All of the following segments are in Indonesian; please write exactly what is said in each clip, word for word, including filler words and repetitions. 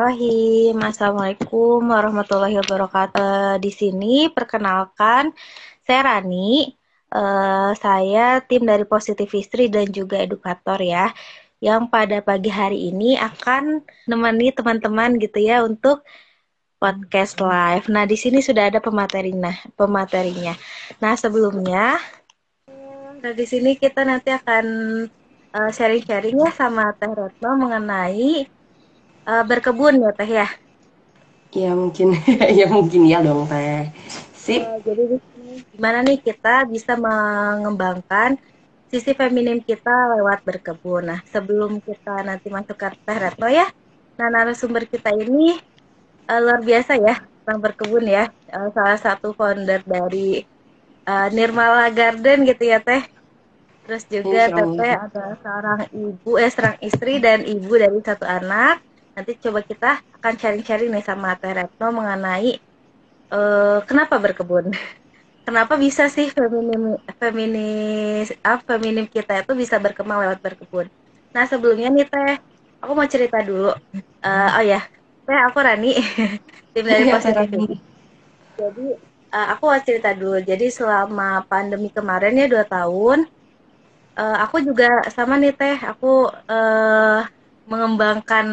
Bismillahirrahmanirrahim. Assalamualaikum warahmatullahi wabarakatuh. Di sini perkenalkan, saya Rani. Eh, saya tim dari Positif Istri dan juga edukator ya, yang pada pagi hari ini akan nemani teman-teman gitu ya untuk podcast live. Nah, di sini sudah ada pematerinya, pematerinya. Nah, sebelumnya, nah di sini kita nanti akan eh, sharing-sharing ya sama Teh Retno mengenai eh, berkebun ya Teh ya. Ya mungkin, ya mungkin ya dong teh. Sip. Eh, jadi di sini gimana nih kita bisa mengembangkan sisi feminim kita lewat berkebun. Nah, sebelum kita nanti masuk ke Teh Retno ya, nah narasumber kita ini eh, luar biasa ya tentang berkebun ya. Eh, salah satu founder dari eh, Nirmala Garden gitu ya Teh. Terus juga Insya Allah. Teteh adalah seorang ibu, eh seorang istri dan ibu dari satu anak. Nanti coba kita akan sharing-sharing nih sama Teh Retno mengenai eh, kenapa berkebun. Kenapa bisa sih feminim feminis ah, feminim kita itu bisa berkembang lewat berkebun. Nah sebelumnya nih Teh, aku mau cerita dulu. Eh, oh ya, Teh aku Rani, tim dari Ya teh Positif Rani. ini. Jadi eh, aku mau cerita dulu. Jadi selama pandemi kemarin ya dua tahun, eh, aku juga sama nih Teh. Aku eh, mengembangkan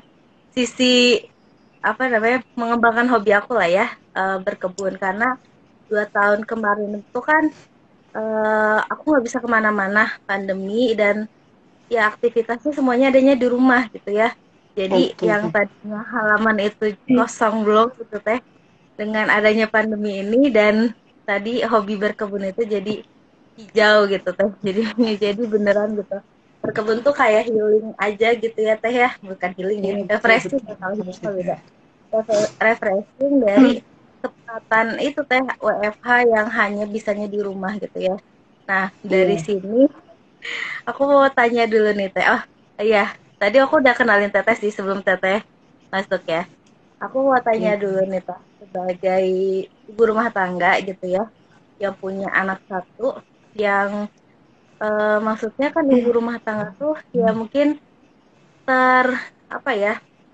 sisi apa namanya, mengembangkan hobi aku lah ya, eh, berkebun karena dua tahun kemarin itu kan eh, aku nggak bisa kemana-mana pandemi dan ya aktivitasnya semuanya adanya di rumah gitu ya. Jadi Betul yang teh. tadinya halaman itu kosong belum gitu teh, dengan adanya pandemi ini dan tadi hobi berkebun itu jadi hijau gitu teh. Jadi jadi beneran gitu. Berkebun tuh kayak healing aja gitu ya teh ya, bukan healing ya, Iya betul refreshing betul ya kalau betul healing sih mah beda. teh. Refreshing dari kesempatan itu teh W F H yang hanya bisanya di rumah gitu ya. Nah, dari Iya. sini aku mau tanya dulu nih Teh. Oh, iya. Tadi aku udah kenalin Teteh sih sebelum Teteh masuk ya. Aku mau tanya Iya. dulu nih Teh, sebagai ibu rumah tangga gitu ya, yang punya anak satu, yang eh, maksudnya kan ibu rumah tangga tuh ya mungkin ter apa ya,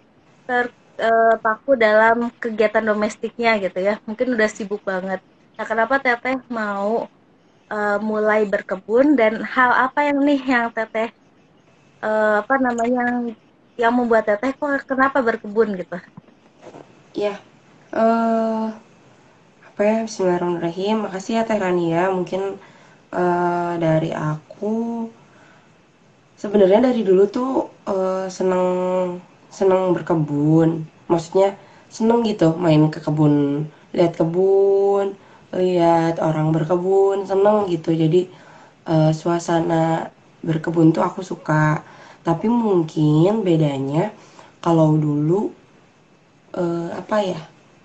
terpaku dalam kegiatan domestiknya gitu ya. Mungkin udah sibuk banget. Nah, kenapa Teteh mau eh, mulai berkebun dan hal apa yang nih yang Teteh eh, apa namanya yang yang membuat Teteh kok kenapa berkebun gitu? Iya. Eh apa ya? Bismillahirrahmanirrahim. Makasih ya teh Rani ya. Mungkin eh dari aku sebenarnya dari dulu tuh eh, seneng seneng berkebun. Maksudnya seneng gitu main ke kebun, lihat kebun, lihat orang berkebun, seneng gitu. Jadi eh, suasana berkebun tuh aku suka. Tapi mungkin bedanya kalau dulu eh, apa ya?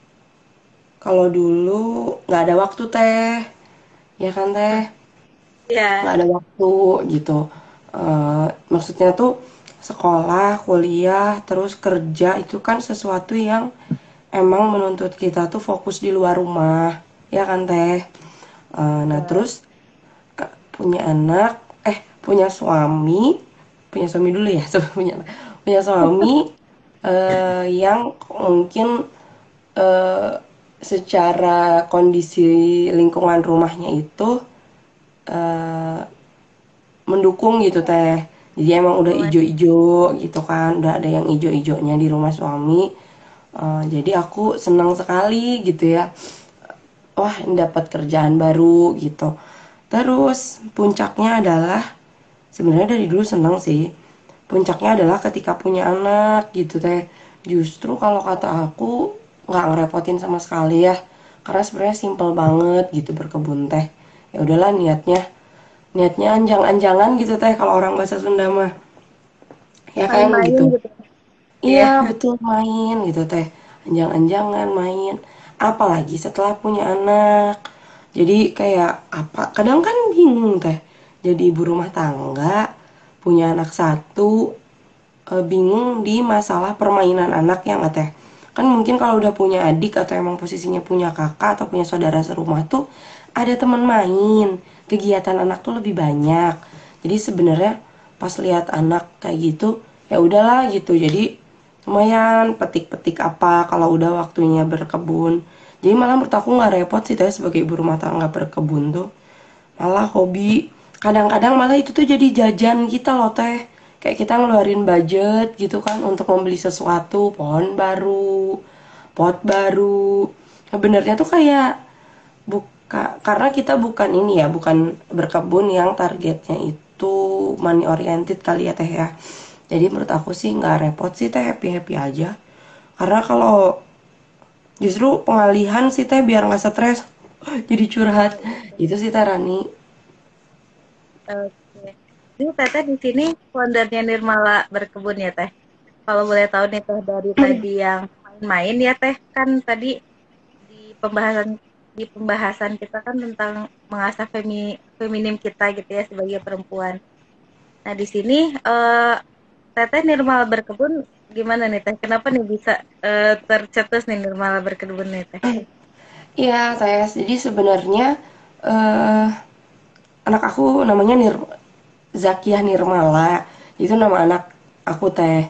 Kalau dulu nggak ada waktu teh, ya kan teh? Nggak Ya, ada waktu gitu. Eh, maksudnya tuh sekolah, kuliah, terus kerja itu kan sesuatu yang emang menuntut kita tuh fokus di luar rumah, ya kan teh? Eh, nah ya. terus punya anak, eh punya suami, punya suami dulu ya, punya punya suami eh, yang mungkin eh, secara kondisi lingkungan rumahnya itu eh, mendukung gitu teh. Jadi emang udah Oh, ijo-ijo gitu kan, udah ada yang ijo-ijonya di rumah suami. Eh, jadi aku senang sekali gitu ya. Wah, ini dapat kerjaan baru gitu. Terus puncaknya adalah sebenarnya dari dulu senang sih. Puncaknya adalah ketika punya anak gitu teh. Justru kalau kata aku nggak ngerepotin sama sekali ya. Karena sebenarnya simple banget gitu berkebun teh. Ya udahlah niatnya niatnya anjang-anjangan gitu teh kalau orang bahasa Sunda mah. Ya kan main-main gitu. gitu. Iya. Iya betul main gitu teh. Anjang-anjangan main. Apalagi setelah punya anak. Jadi kayak apa? Kadang kan bingung teh. Jadi ibu rumah tangga punya anak satu, eh, bingung di masalah permainan anak yang teh. Kan mungkin kalau udah punya adik atau emang posisinya punya kakak atau punya saudara serumah tuh ada teman main, kegiatan anak tuh lebih banyak. Jadi sebenarnya pas lihat anak kayak gitu ya udahlah gitu. Jadi lumayan petik-petik apa kalau udah waktunya berkebun. Jadi malah menurut aku nggak repot sih teh sebagai ibu rumah tangga berkebun tuh. Malah hobi. Kadang-kadang malah itu tuh jadi jajan kita loh teh. Kayak kita ngeluarin budget gitu kan untuk membeli sesuatu, pohon baru, pot baru. Sebenarnya tuh kayak buka karena kita bukan ini ya, bukan berkebun yang targetnya itu money oriented kali ya teh ya. Jadi menurut aku sih nggak repot sih teh, happy happy aja. Karena kalau justru pengalihan sih teh biar nggak stres. Jadi curhat. Oh, iya. Itu sih teh Rani. Oke. Ini Teteh di sini foundernya Nirmala Berkebun ya Teh. Kalau boleh tahu nih Teh dari tadi yang main-main ya Teh, kan tadi di pembahasan di pembahasan kita kan tentang mengasah femi, feminim kita gitu ya sebagai perempuan. Nah di sini eh, Teteh Nirmala Berkebun gimana nih Teh? Kenapa nih bisa eh, tercetus nih Nirmala Berkebun nih Teh? Iya teh. Jadi sebenarnya eh anak aku namanya Nir Zakiah Nirmala. Itu nama anak aku teh.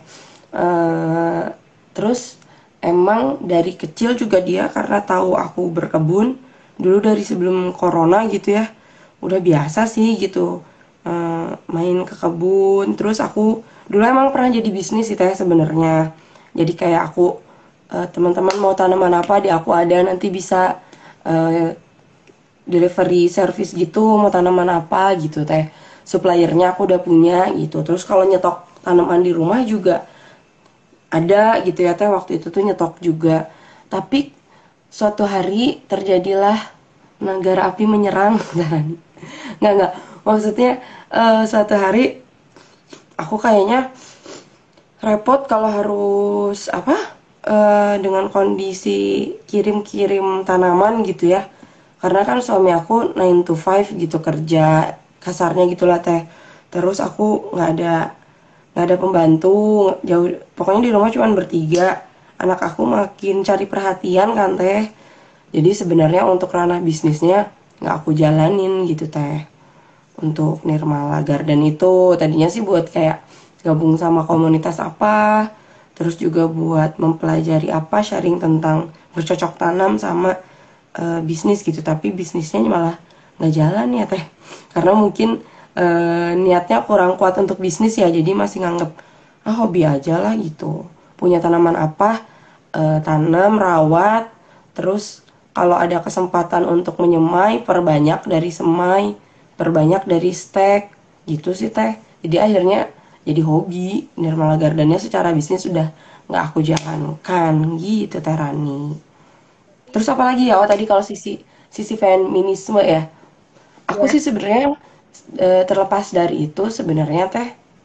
Eh terus emang dari kecil juga dia karena tahu aku berkebun dulu dari sebelum corona gitu ya. Udah biasa sih gitu. Eh, main ke kebun. Terus aku dulu emang pernah jadi bisnis sih teh sebenarnya. Jadi kayak aku eh, teman-teman mau tanaman apa di aku ada nanti bisa eh, delivery service gitu mau tanaman apa gitu teh suppliernya aku udah punya gitu. Terus kalau nyetok tanaman di rumah juga ada gitu ya teh waktu itu tuh nyetok juga. Tapi suatu hari terjadilah negara api menyerang. nggak nggak maksudnya eh, suatu hari aku kayaknya repot kalau harus apa eh, dengan kondisi kirim-kirim tanaman gitu ya. Karena kan suami aku nine to five gitu kerja kasarnya gitulah teh. Terus aku nggak ada nggak ada pembantu jauh, pokoknya di rumah cuma bertiga. Anak aku makin cari perhatian kan teh. Jadi sebenarnya untuk ranah bisnisnya nggak aku jalanin gitu teh. Untuk Nirmala Garden itu tadinya sih buat kayak gabung sama komunitas apa, terus juga buat mempelajari apa, sharing tentang bercocok tanam sama eh, bisnis gitu. Tapi bisnisnya malah nggak jalan ya teh, karena mungkin eh, niatnya kurang kuat untuk bisnis ya, jadi masih nganggep ah hobi aja lah gitu. Punya tanaman apa, eh, tanam, rawat, terus kalau ada kesempatan untuk menyemai, perbanyak dari semai, perbanyak dari stek, gitu sih teh. Jadi akhirnya jadi hobi. Nirmala Gardennya secara bisnis sudah nggak aku jalankan gitu teh Rani. Terus apa lagi ya? Oh tadi kalau sisi sisi feminisme ya. Aku Ya. sih sebenarnya eh, terlepas dari itu sebenarnya teh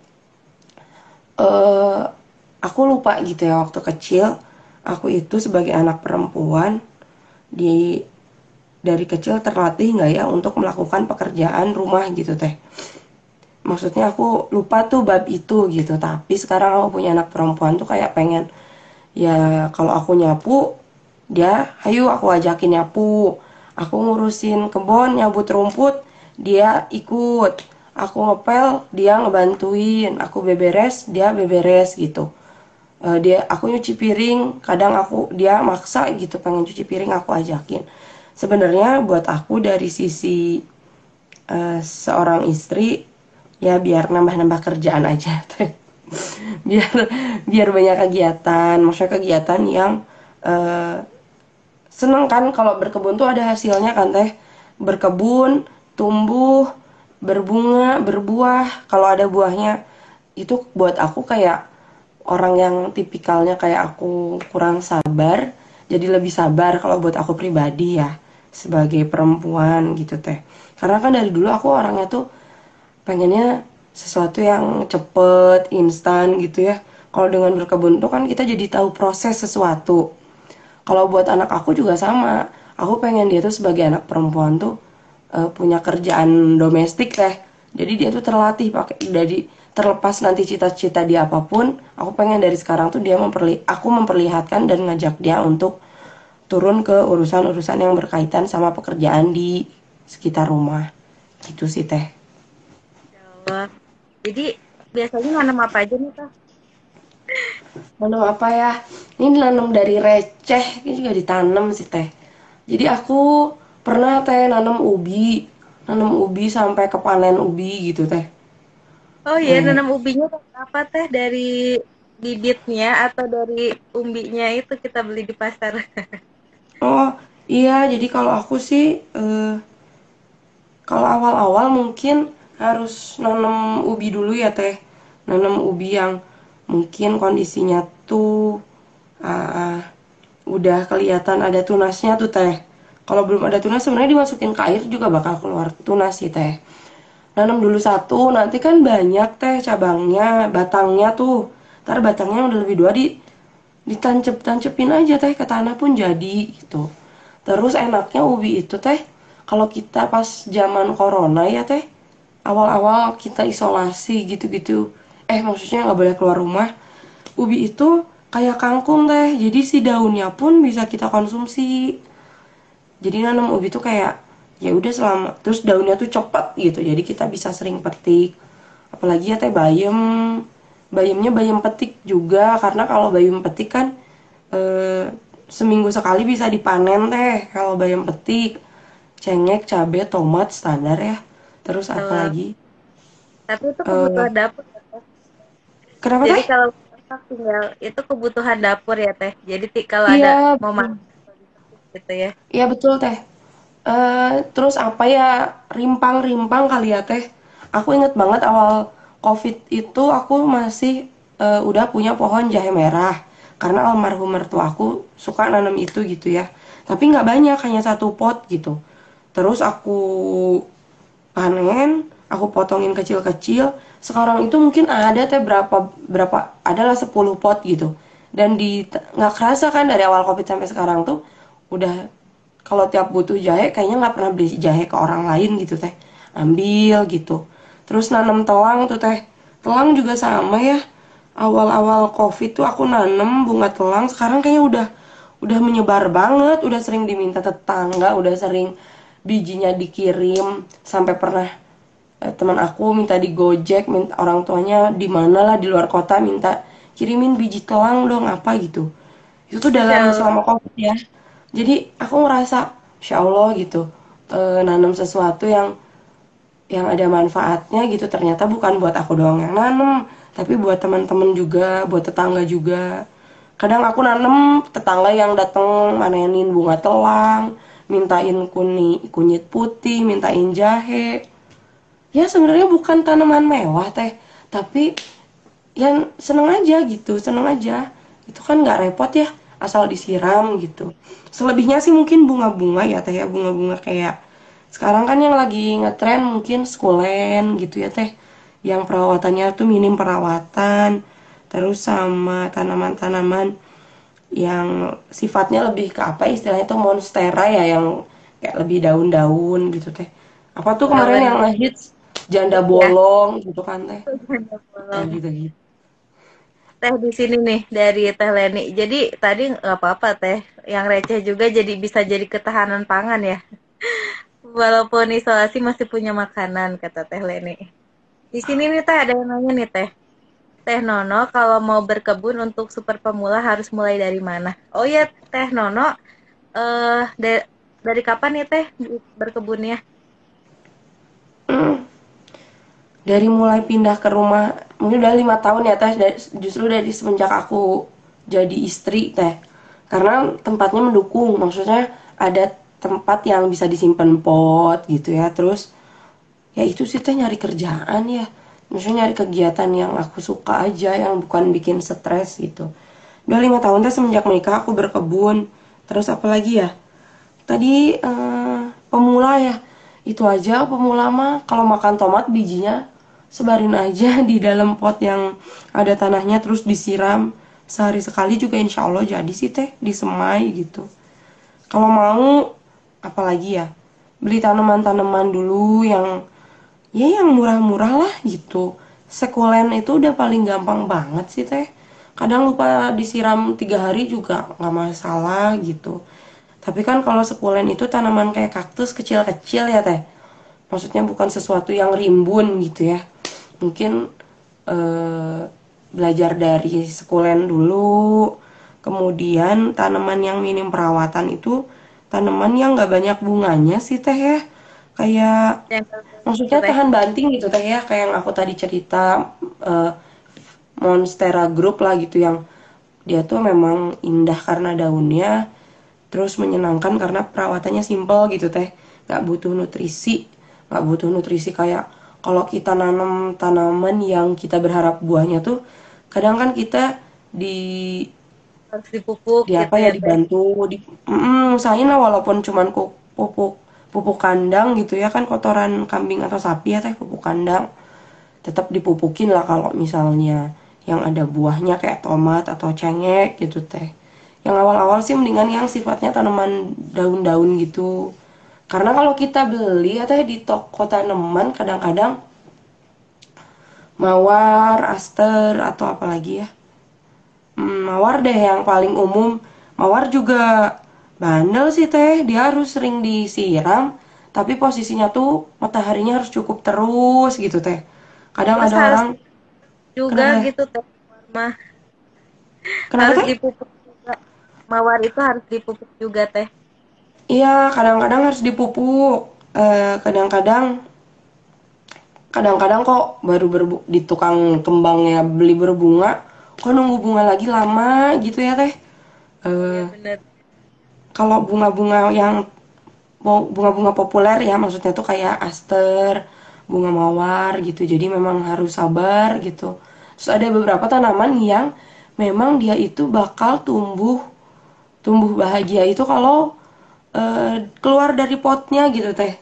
eh aku lupa gitu ya waktu kecil aku itu sebagai anak perempuan di dari kecil terlatih nggak ya untuk melakukan pekerjaan rumah gitu teh. Maksudnya aku lupa tuh bab itu gitu. Tapi sekarang aku punya anak perempuan tuh kayak pengen ya kalau aku nyapu dia ayo aku ajakin nyapu, aku ngurusin kebun nyabut rumput dia ikut, aku ngepel dia ngebantuin, aku beberes dia beberes gitu. Eh, dia aku nyuci piring kadang aku dia maksa gitu pengen cuci piring aku ajakin. Sebenarnya buat aku dari sisi eh, seorang istri ya biar nambah-nambah kerjaan aja biar biar banyak kegiatan, maksudnya kegiatan yang eh, seneng kan kalau berkebun tuh ada hasilnya kan teh. Berkebun tumbuh berbunga berbuah, kalau ada buahnya itu buat aku kayak orang yang tipikalnya kayak aku kurang sabar, jadi lebih sabar kalau buat aku pribadi ya sebagai perempuan gitu teh. Karena kan dari dulu aku orangnya tuh pengennya sesuatu yang cepet, instan gitu ya. Kalau dengan berkebun tuh kan kita jadi tahu proses sesuatu. Kalau buat anak aku juga sama. Aku pengen dia tuh sebagai anak perempuan tuh eh, punya kerjaan domestik teh. Jadi dia tuh terlatih pakai dari terlepas nanti cita-cita dia apapun, aku pengen dari sekarang tuh dia memperli aku memperlihatkan dan ngajak dia untuk turun ke urusan-urusan yang berkaitan sama pekerjaan di sekitar rumah. Gitu sih teh. Jadi biasanya nanam apa aja nih Teh? Nanam apa ya? Ini nanam dari receh, ini juga ditanam sih teh. Jadi aku pernah teh nanam ubi, nanam ubi sampai kepanen ubi gitu teh. Oh iya, Eh, nanam ubinya dari apa teh? Dari bibitnya atau dari umbinya itu kita beli di pasar? oh iya, jadi kalau aku sih eh, kalau awal-awal mungkin harus nanam ubi dulu ya teh. Nanam ubi yang mungkin kondisinya tuh ah, udah kelihatan ada tunasnya tuh teh. Kalau belum ada tunas sebenarnya dimasukin ke air juga bakal keluar tunas sih teh. Nanam dulu satu, nanti kan banyak teh cabangnya, batangnya tuh. Ntar batangnya udah lebih dua di ditancep-tancepin aja teh ke tanah pun jadi gitu. Terus enaknya ubi itu teh kalau kita pas zaman corona ya teh, awal-awal kita isolasi gitu-gitu. Eh maksudnya nggak boleh keluar rumah. Ubi itu kayak kangkung teh, jadi si daunnya pun bisa kita konsumsi. Jadi nanam ubi tuh kayak ya udah selama terus daunnya tuh cepet gitu, jadi kita bisa sering petik. Apalagi ya teh bayam, bayamnya bayam petik juga karena kalau bayam petik kan eh, seminggu sekali bisa dipanen teh. Kalau bayam petik, cengkeh, cabai, tomat standar ya. Terus Eh, apalagi? tapi itu Eh, kebutuhan dapur ya, Teh. kenapa Jadi teh? kalau masak tinggal itu kebutuhan dapur ya teh. Jadi ti- kalau ada Iya, mau betul. masak gitu ya. Iya betul teh. Eh, terus apa ya, rimpang-rimpang kali ya teh. Aku inget banget awal COVID itu aku masih eh, udah punya pohon jahe merah. Karena almarhum mertua aku suka nanam itu gitu ya. Tapi nggak banyak, hanya satu pot gitu. Terus aku panen, aku potongin kecil-kecil. Sekarang itu mungkin ada teh berapa berapa adalah sepuluh pot gitu. Dan di nggak kerasa kan dari awal Covid sampai sekarang tuh udah kalau tiap butuh jahe kayaknya nggak pernah beli jahe ke orang lain gitu teh. Ambil gitu. Terus nanam telang tuh teh. Telang juga sama ya. Awal-awal Covid tuh aku nanam bunga telang, sekarang kayaknya udah udah menyebar banget, udah sering diminta tetangga, udah sering bijinya dikirim, sampai pernah eh, teman aku minta di Gojek, minta orang tuanya di mana lah di luar kota minta kirimin biji telang dong apa gitu. Itu tuh dalam Masya selama Covid ya. Jadi aku ngerasa, Insya Allah gitu, eh, nanam sesuatu yang yang ada manfaatnya gitu. Ternyata bukan buat aku doang yang nanam, tapi buat teman-teman juga, buat tetangga juga. Kadang aku nanam, tetangga yang datang manenin bunga telang, mintain kuni, kunyit putih, mintain jahe. Ya sebenarnya bukan tanaman mewah teh, tapi yang seneng aja gitu, seneng aja. Itu kan nggak repot ya, asal disiram gitu. Selebihnya sih mungkin bunga-bunga ya teh ya, bunga-bunga kayak sekarang kan yang lagi ngetren mungkin sukulen gitu ya teh, yang perawatannya tuh minim perawatan. Terus sama tanaman-tanaman yang sifatnya lebih ke apa ya, istilahnya tuh monstera ya, yang kayak lebih daun-daun gitu teh. Apa tuh kemarin daun yang ngehits janda ya. bolong gitu kan teh. Nah Bolong. gitu gitu. Teh di sini nih dari Teh Leni. Jadi tadi nggak apa-apa teh. Yang receh juga jadi bisa jadi ketahanan pangan ya. Walaupun isolasi masih punya makanan kata Teh Leni. Di sini nih teh ada yang nanya nih teh. Teh Nono kalau mau berkebun untuk super pemula harus mulai dari mana? Oh ya Teh Nono, eh da- dari kapan nih teh berkebunnya? Dari mulai pindah ke rumah mungkin udah lima tahun ya teh, justru dari semenjak aku jadi istri teh, karena tempatnya mendukung, maksudnya ada tempat yang bisa disimpan pot gitu ya. Terus ya itu sih teh nyari kerjaan ya, maksudnya nyari kegiatan yang aku suka aja, yang bukan bikin stres gitu. Udah lima tahun teh semenjak menikah aku berkebun. Terus apalagi ya, tadi eh, pemula ya, itu aja pemula mah. Kalau makan tomat bijinya sebarin aja di dalam pot yang ada tanahnya, terus disiram sehari sekali juga insya Allah jadi sih teh, disemai gitu. Kalau mau apalagi ya, beli tanaman-tanaman dulu yang ya yang murah-murah lah gitu. Sekulen itu udah paling gampang banget sih teh. Kadang lupa disiram tiga hari juga nggak masalah gitu. Tapi kan kalau sekulen itu tanaman kayak kaktus kecil-kecil ya teh. Maksudnya bukan sesuatu yang rimbun gitu ya. Mungkin eh, belajar dari sekulen dulu. Kemudian tanaman yang minim perawatan itu tanaman yang nggak banyak bunganya sih teh ya. Kayak Yang gitu maksudnya teh. tahan banting gitu teh ya, kayak yang aku tadi cerita eh, Monstera group lah gitu, yang dia tuh memang indah karena daunnya, terus menyenangkan karena perawatannya simple gitu teh, nggak butuh nutrisi, nggak butuh nutrisi kayak kalau kita nanam tanaman yang kita berharap buahnya tuh, kadang kan kita di Harus dipupuk di apa gitu ya ya teh. dibantu di mm, usahain lah walaupun cuman pupuk pupuk kandang gitu ya, kan kotoran kambing atau sapi ya teh, pupuk kandang tetap dipupukin lah kalau misalnya yang ada buahnya kayak tomat atau cengek gitu teh. Yang awal-awal sih mendingan yang sifatnya tanaman daun-daun gitu. Karena kalau kita beli ya teh di toko tanaman kadang-kadang mawar, aster atau apa lagi ya. Hmm, mawar deh yang paling umum. Mawar juga bandel sih teh, dia harus sering disiram, tapi posisinya tuh mataharinya harus cukup terus gitu teh. Kadang Terus ada harus orang, juga kenapa teh? gitu teh. Mah Kenapa harus teh? dipupuk juga. Mawar itu harus dipupuk juga teh. Iya, kadang-kadang harus dipupuk. Eh, kadang-kadang, kadang-kadang kok baru berbu di tukang kembangnya beli berbunga, kok nunggu bunga lagi lama gitu ya teh. Iya Eh, bener. kalau bunga-bunga yang bunga-bunga populer ya, maksudnya tuh kayak aster, bunga mawar gitu, jadi memang harus sabar gitu. Terus ada beberapa tanaman yang memang dia itu bakal tumbuh tumbuh bahagia itu kalau eh, keluar dari potnya gitu teh.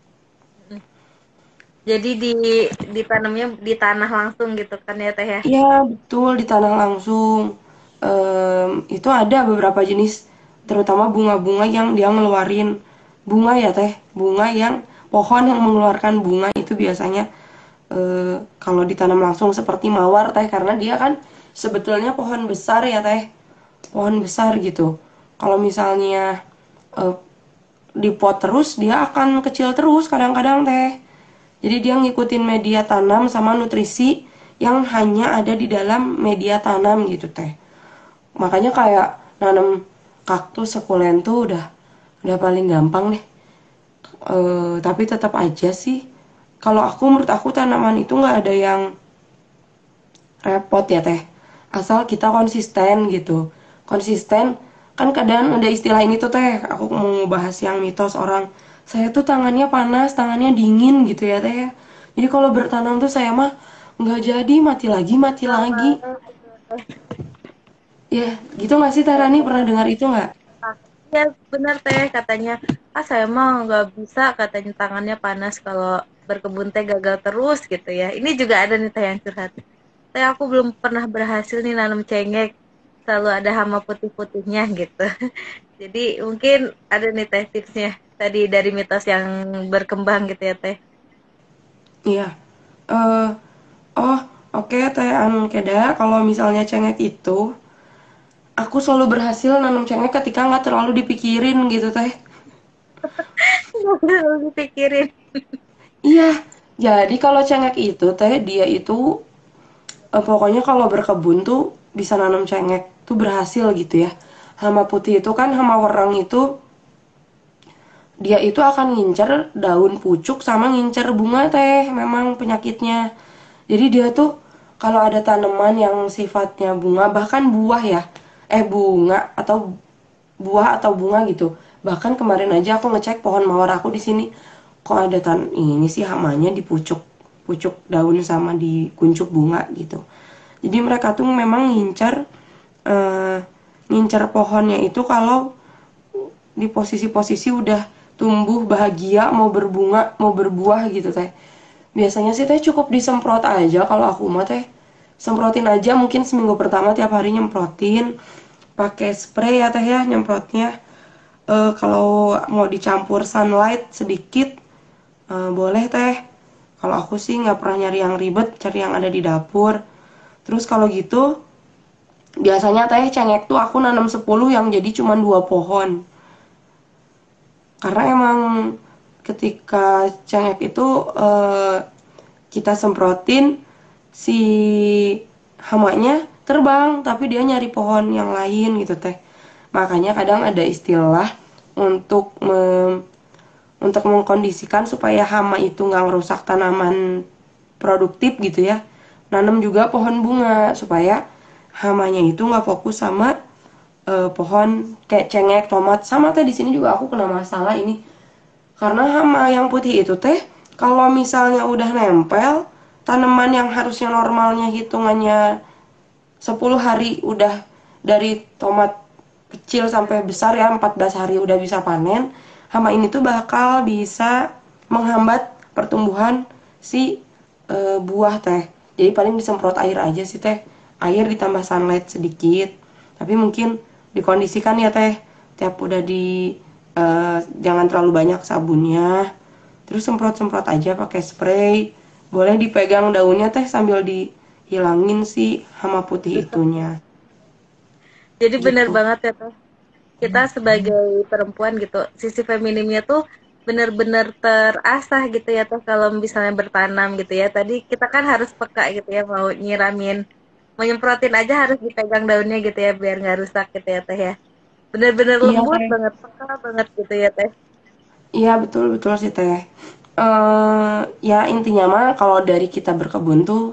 Jadi di ditanamnya di tanah langsung gitu kan ya teh ya. Iya betul, di tanah langsung. Em, itu ada beberapa jenis, terutama bunga-bunga yang dia ngeluarin bunga ya teh, bunga yang pohon yang mengeluarkan bunga itu biasanya eh, kalau ditanam langsung seperti mawar teh, karena dia kan sebetulnya pohon besar ya teh, pohon besar gitu. Kalau misalnya eh, di pot terus dia akan kecil terus kadang-kadang teh. Jadi dia ngikutin media tanam sama nutrisi yang hanya ada di dalam media tanam gitu teh. Makanya kayak nanam kaktus sekulen tuh udah udah paling gampang deh. Eh, tapi tetap aja sih, kalau aku menurut aku tanaman itu nggak ada yang repot ya teh, asal kita konsisten gitu. Konsisten, kan kadang ada istilah ini tuh teh, aku mau bahas yang mitos orang saya tuh tangannya panas, tangannya dingin gitu ya teh ya. Jadi kalau bertanam tuh saya mah nggak jadi, mati lagi mati lagi. Ya gitu nggak sih Tarani, pernah dengar itu nggak? Iya benar teh katanya. Ah saya mah nggak bisa katanya tangannya panas kalau berkebun teh gagal terus gitu ya. Ini juga ada nih teh yang curhat. Teh aku belum pernah berhasil nih nanam cengek. Selalu ada hama putih-putihnya gitu. Jadi mungkin ada nih teh tipsnya tadi dari mitos yang berkembang gitu ya teh. Iya. Eh oh oke teh anu keda, kalau misalnya cengek itu aku selalu berhasil nanam cengkeh ketika nggak terlalu dipikirin gitu teh. Nggak perlu dipikirin. Iya, jadi kalau cengkeh itu teh dia itu eh, pokoknya kalau berkebun tuh bisa nanam cengkeh tuh berhasil gitu ya. Hama putih itu kan hama wereng itu dia itu akan ngincer daun pucuk sama ngincer bunga teh, memang penyakitnya. Jadi dia tuh kalau ada tanaman yang sifatnya bunga bahkan buah ya, eh bunga atau buah atau bunga gitu. Bahkan kemarin aja aku ngecek pohon mawar aku di sini, kok ada tan ini sih hamanya di pucuk pucuk daun sama di kuncup bunga gitu. Jadi mereka tuh memang ngincar eh, ngincar pohonnya itu kalau di posisi-posisi udah tumbuh bahagia mau berbunga mau berbuah gitu teh. Biasanya sih teh cukup disemprot aja, kalau aku mah teh semprotin aja, mungkin seminggu pertama tiap hari nyemprotin pakai spray ya teh ya nyemprotnya. Eh, kalau mau dicampur sunlight sedikit eh, boleh teh. Kalau aku sih nggak pernah nyari yang ribet, cari yang ada di dapur. Terus kalau gitu biasanya teh cengek tuh aku nanam sepuluh yang jadi cuma dua pohon. Karena emang ketika cengek itu eh, kita semprotin si hamanya terbang tapi dia nyari pohon yang lain gitu teh. Makanya kadang ada istilah untuk mem- untuk mengkondisikan supaya hama itu nggak ngerusak tanaman produktif gitu ya. Nanam juga pohon bunga supaya hamanya itu nggak fokus sama eh, pohon kayak cengek, tomat. Sama teh di sini juga aku kena masalah ini karena hama yang putih itu teh kalau misalnya udah nempel tanaman yang harusnya normalnya hitungannya sepuluh hari udah dari tomat kecil sampai besar ya empat belas hari udah bisa panen. Hama ini tuh bakal bisa menghambat pertumbuhan si e, buah teh. Jadi paling disemprot air aja sih teh. Air ditambah sunlight sedikit. Tapi mungkin dikondisikan ya teh. Tiap udah di e, jangan terlalu banyak sabunnya. Terus semprot-semprot aja pakai spray. Boleh dipegang daunnya teh sambil dihilangin si hama putih itunya. Jadi benar Gitu. banget ya Teh. Kita sebagai perempuan gitu, sisi feminimnya tuh benar-benar terasah gitu ya Teh kalau misalnya bertanam gitu ya. Tadi kita kan harus peka gitu ya mau nyiramin, mau nyemprotin aja harus dipegang daunnya gitu ya biar nggak rusak gitu ya Teh ya. Benar-benar Iya lembut teh. banget, peka banget gitu ya Teh. Iya betul betul sih teh. Eh ya intinya mah kalau dari kita berkebun tuh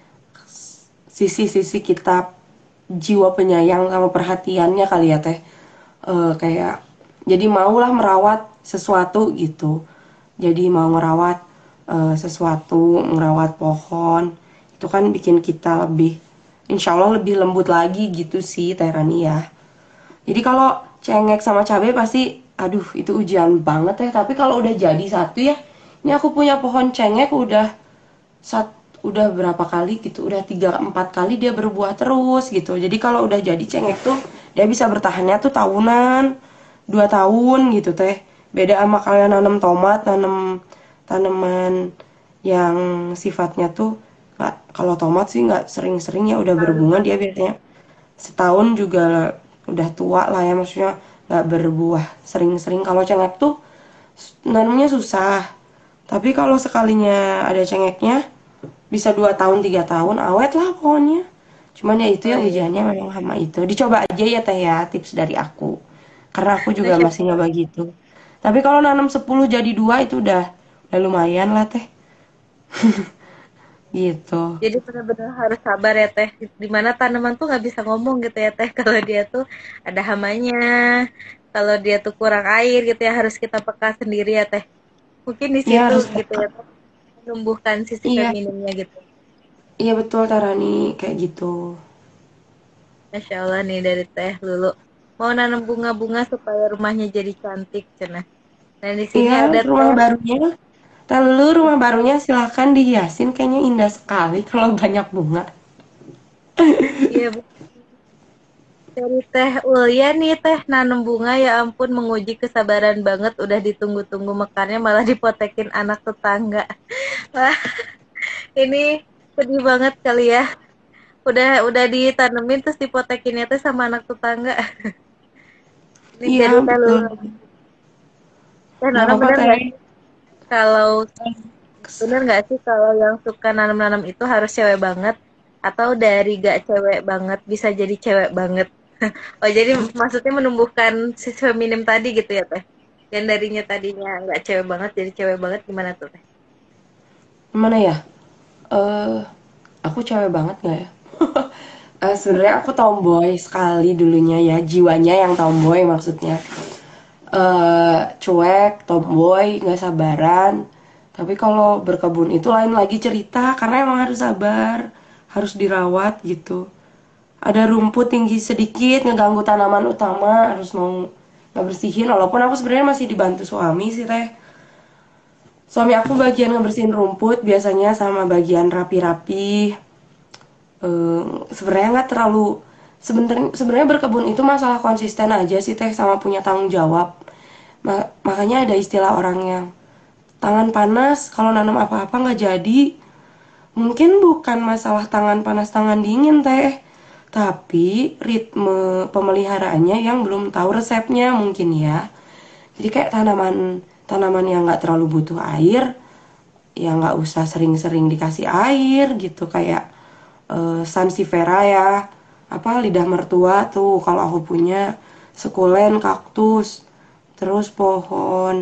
sisi-sisi kita jiwa penyayang sama perhatiannya kali ya teh. Eh kayak jadi maulah merawat sesuatu gitu. Jadi mau ngerawat eh, sesuatu, ngerawat pohon itu kan bikin kita lebih insya Allah lebih lembut lagi gitu sih Teh Rani ya. Jadi kalau cengek sama cabai pasti, aduh itu ujian banget ya. Tapi kalau udah jadi satu ya, ini aku punya pohon cengek udah sat, udah berapa kali gitu, udah tiga empat kali dia berbuah terus gitu. Jadi kalau udah jadi cengek tuh dia bisa bertahannya tuh tahunan, dua tahun gitu teh. Beda sama kalian nanam tomat, nanam tanaman yang sifatnya tuh nggak, kalau tomat sih nggak sering-sering ya udah berbunga dia biasanya setahun juga udah tua lah ya maksudnya nggak berbuah sering-sering. Kalau cengek tuh nanamnya susah tapi kalau sekalinya ada cengeknya bisa dua tahun tiga tahun awet lah pokoknya. Cuman ya itu Oh ya iya. ujiannya memang hama itu dicoba aja ya teh ya tips dari aku karena aku Nah, juga siapa masih tahu. nyoba gitu. Tapi kalau nanam sepuluh jadi dua itu udah udah lumayan lah teh gitu. Jadi benar-benar harus sabar ya Teh. Dimana tanaman tuh nggak bisa ngomong gitu ya Teh. Kalau dia tuh ada hamanya, kalau dia tuh kurang air gitu ya harus kita peka sendiri ya Teh. Mungkin di Ya situ harus gitu peka. ya Teh. Menumbuhkan sisi Iya, feminimnya gitu. iya betul Tarani kayak gitu. Masya Allah nih dari Teh Lulu. Mau nanam bunga-bunga supaya rumahnya jadi cantik cenah. Dan di sini Iya, ada rumah Teh. barunya. Lalu rumah barunya silahkan dihiasin, kayaknya indah sekali kalau banyak bunga. Iya, dari Teh Ulya nih Teh nanam bunga ya ampun menguji kesabaran banget udah ditunggu-tunggu mekarnya malah dipotekin anak tetangga. Wah, ini sedih banget kali ya. Udah udah ditanemin terus dipotekinnya teh sama anak tetangga. Ini Iya, jadi teh betul. Lulu. Teh Nggak Nana apa-apa, bener Teh. nggak sih kalau bener nggak sih kalau yang suka nanam-nanam itu harus cewek banget atau dari gak cewek banget bisa jadi cewek banget? Oh jadi maksudnya menumbuhkan sisi feminim tadi gitu ya teh? Yang darinya tadinya nggak cewek banget jadi cewek banget gimana tuh teh? Mana ya? Eh, aku cewek banget nggak ya? Eh, sebenarnya aku tomboy sekali dulunya ya, jiwanya yang tomboy maksudnya. Eh, cuek, tomboy, nggak sabaran. Tapi kalau berkebun itu lain lagi cerita, karena emang harus sabar, harus dirawat gitu. Ada rumput tinggi sedikit ngeganggu tanaman utama harus mau nggak bersihin walaupun aku sebenarnya masih dibantu suami sih teh. Suami aku bagian ngebersihin rumput biasanya sama bagian rapi-rapi. Eh, sebenarnya nggak terlalu sebenarnya sebenarnya berkebun itu masalah konsisten aja sih teh sama punya tanggung jawab. Ma- makanya ada istilah orang yang tangan panas kalau nanam apa-apa nggak jadi. Mungkin bukan masalah tangan panas tangan dingin teh, tapi ritme pemeliharaannya yang belum tahu resepnya mungkin ya. Jadi kayak tanaman tanaman yang nggak terlalu butuh air, ya nggak usah sering-sering dikasih air gitu kayak eh, sansevieria ya, apa lidah mertua tuh kalau aku punya, sukulen, kaktus, terus pohon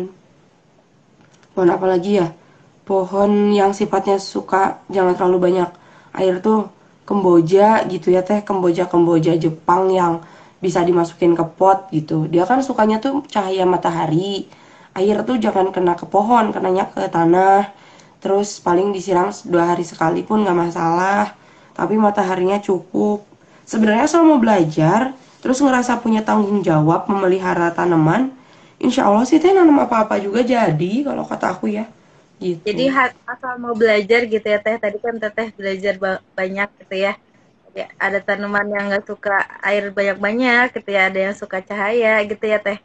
pohon apa lagi ya, pohon yang sifatnya suka jangan terlalu banyak air tuh, kemboja gitu ya teh, kemboja kemboja Jepang yang bisa dimasukin ke pot gitu, dia kan sukanya tuh cahaya matahari, air tuh jangan kena ke pohon, kenanya ke tanah, terus paling disiram dua hari sekali pun nggak masalah, tapi mataharinya cukup. Sebenarnya selama belajar terus ngerasa punya tanggung jawab memelihara tanaman, insya Allah sih teh nanam apa-apa juga jadi kalau kata aku ya Jadi gitu. asal mau belajar gitu ya Teh. Tadi kan Teteh belajar ba- banyak gitu ya. Ya, ada tanaman yang nggak suka air banyak-banyak gitu ya, ada yang suka cahaya gitu ya Teh.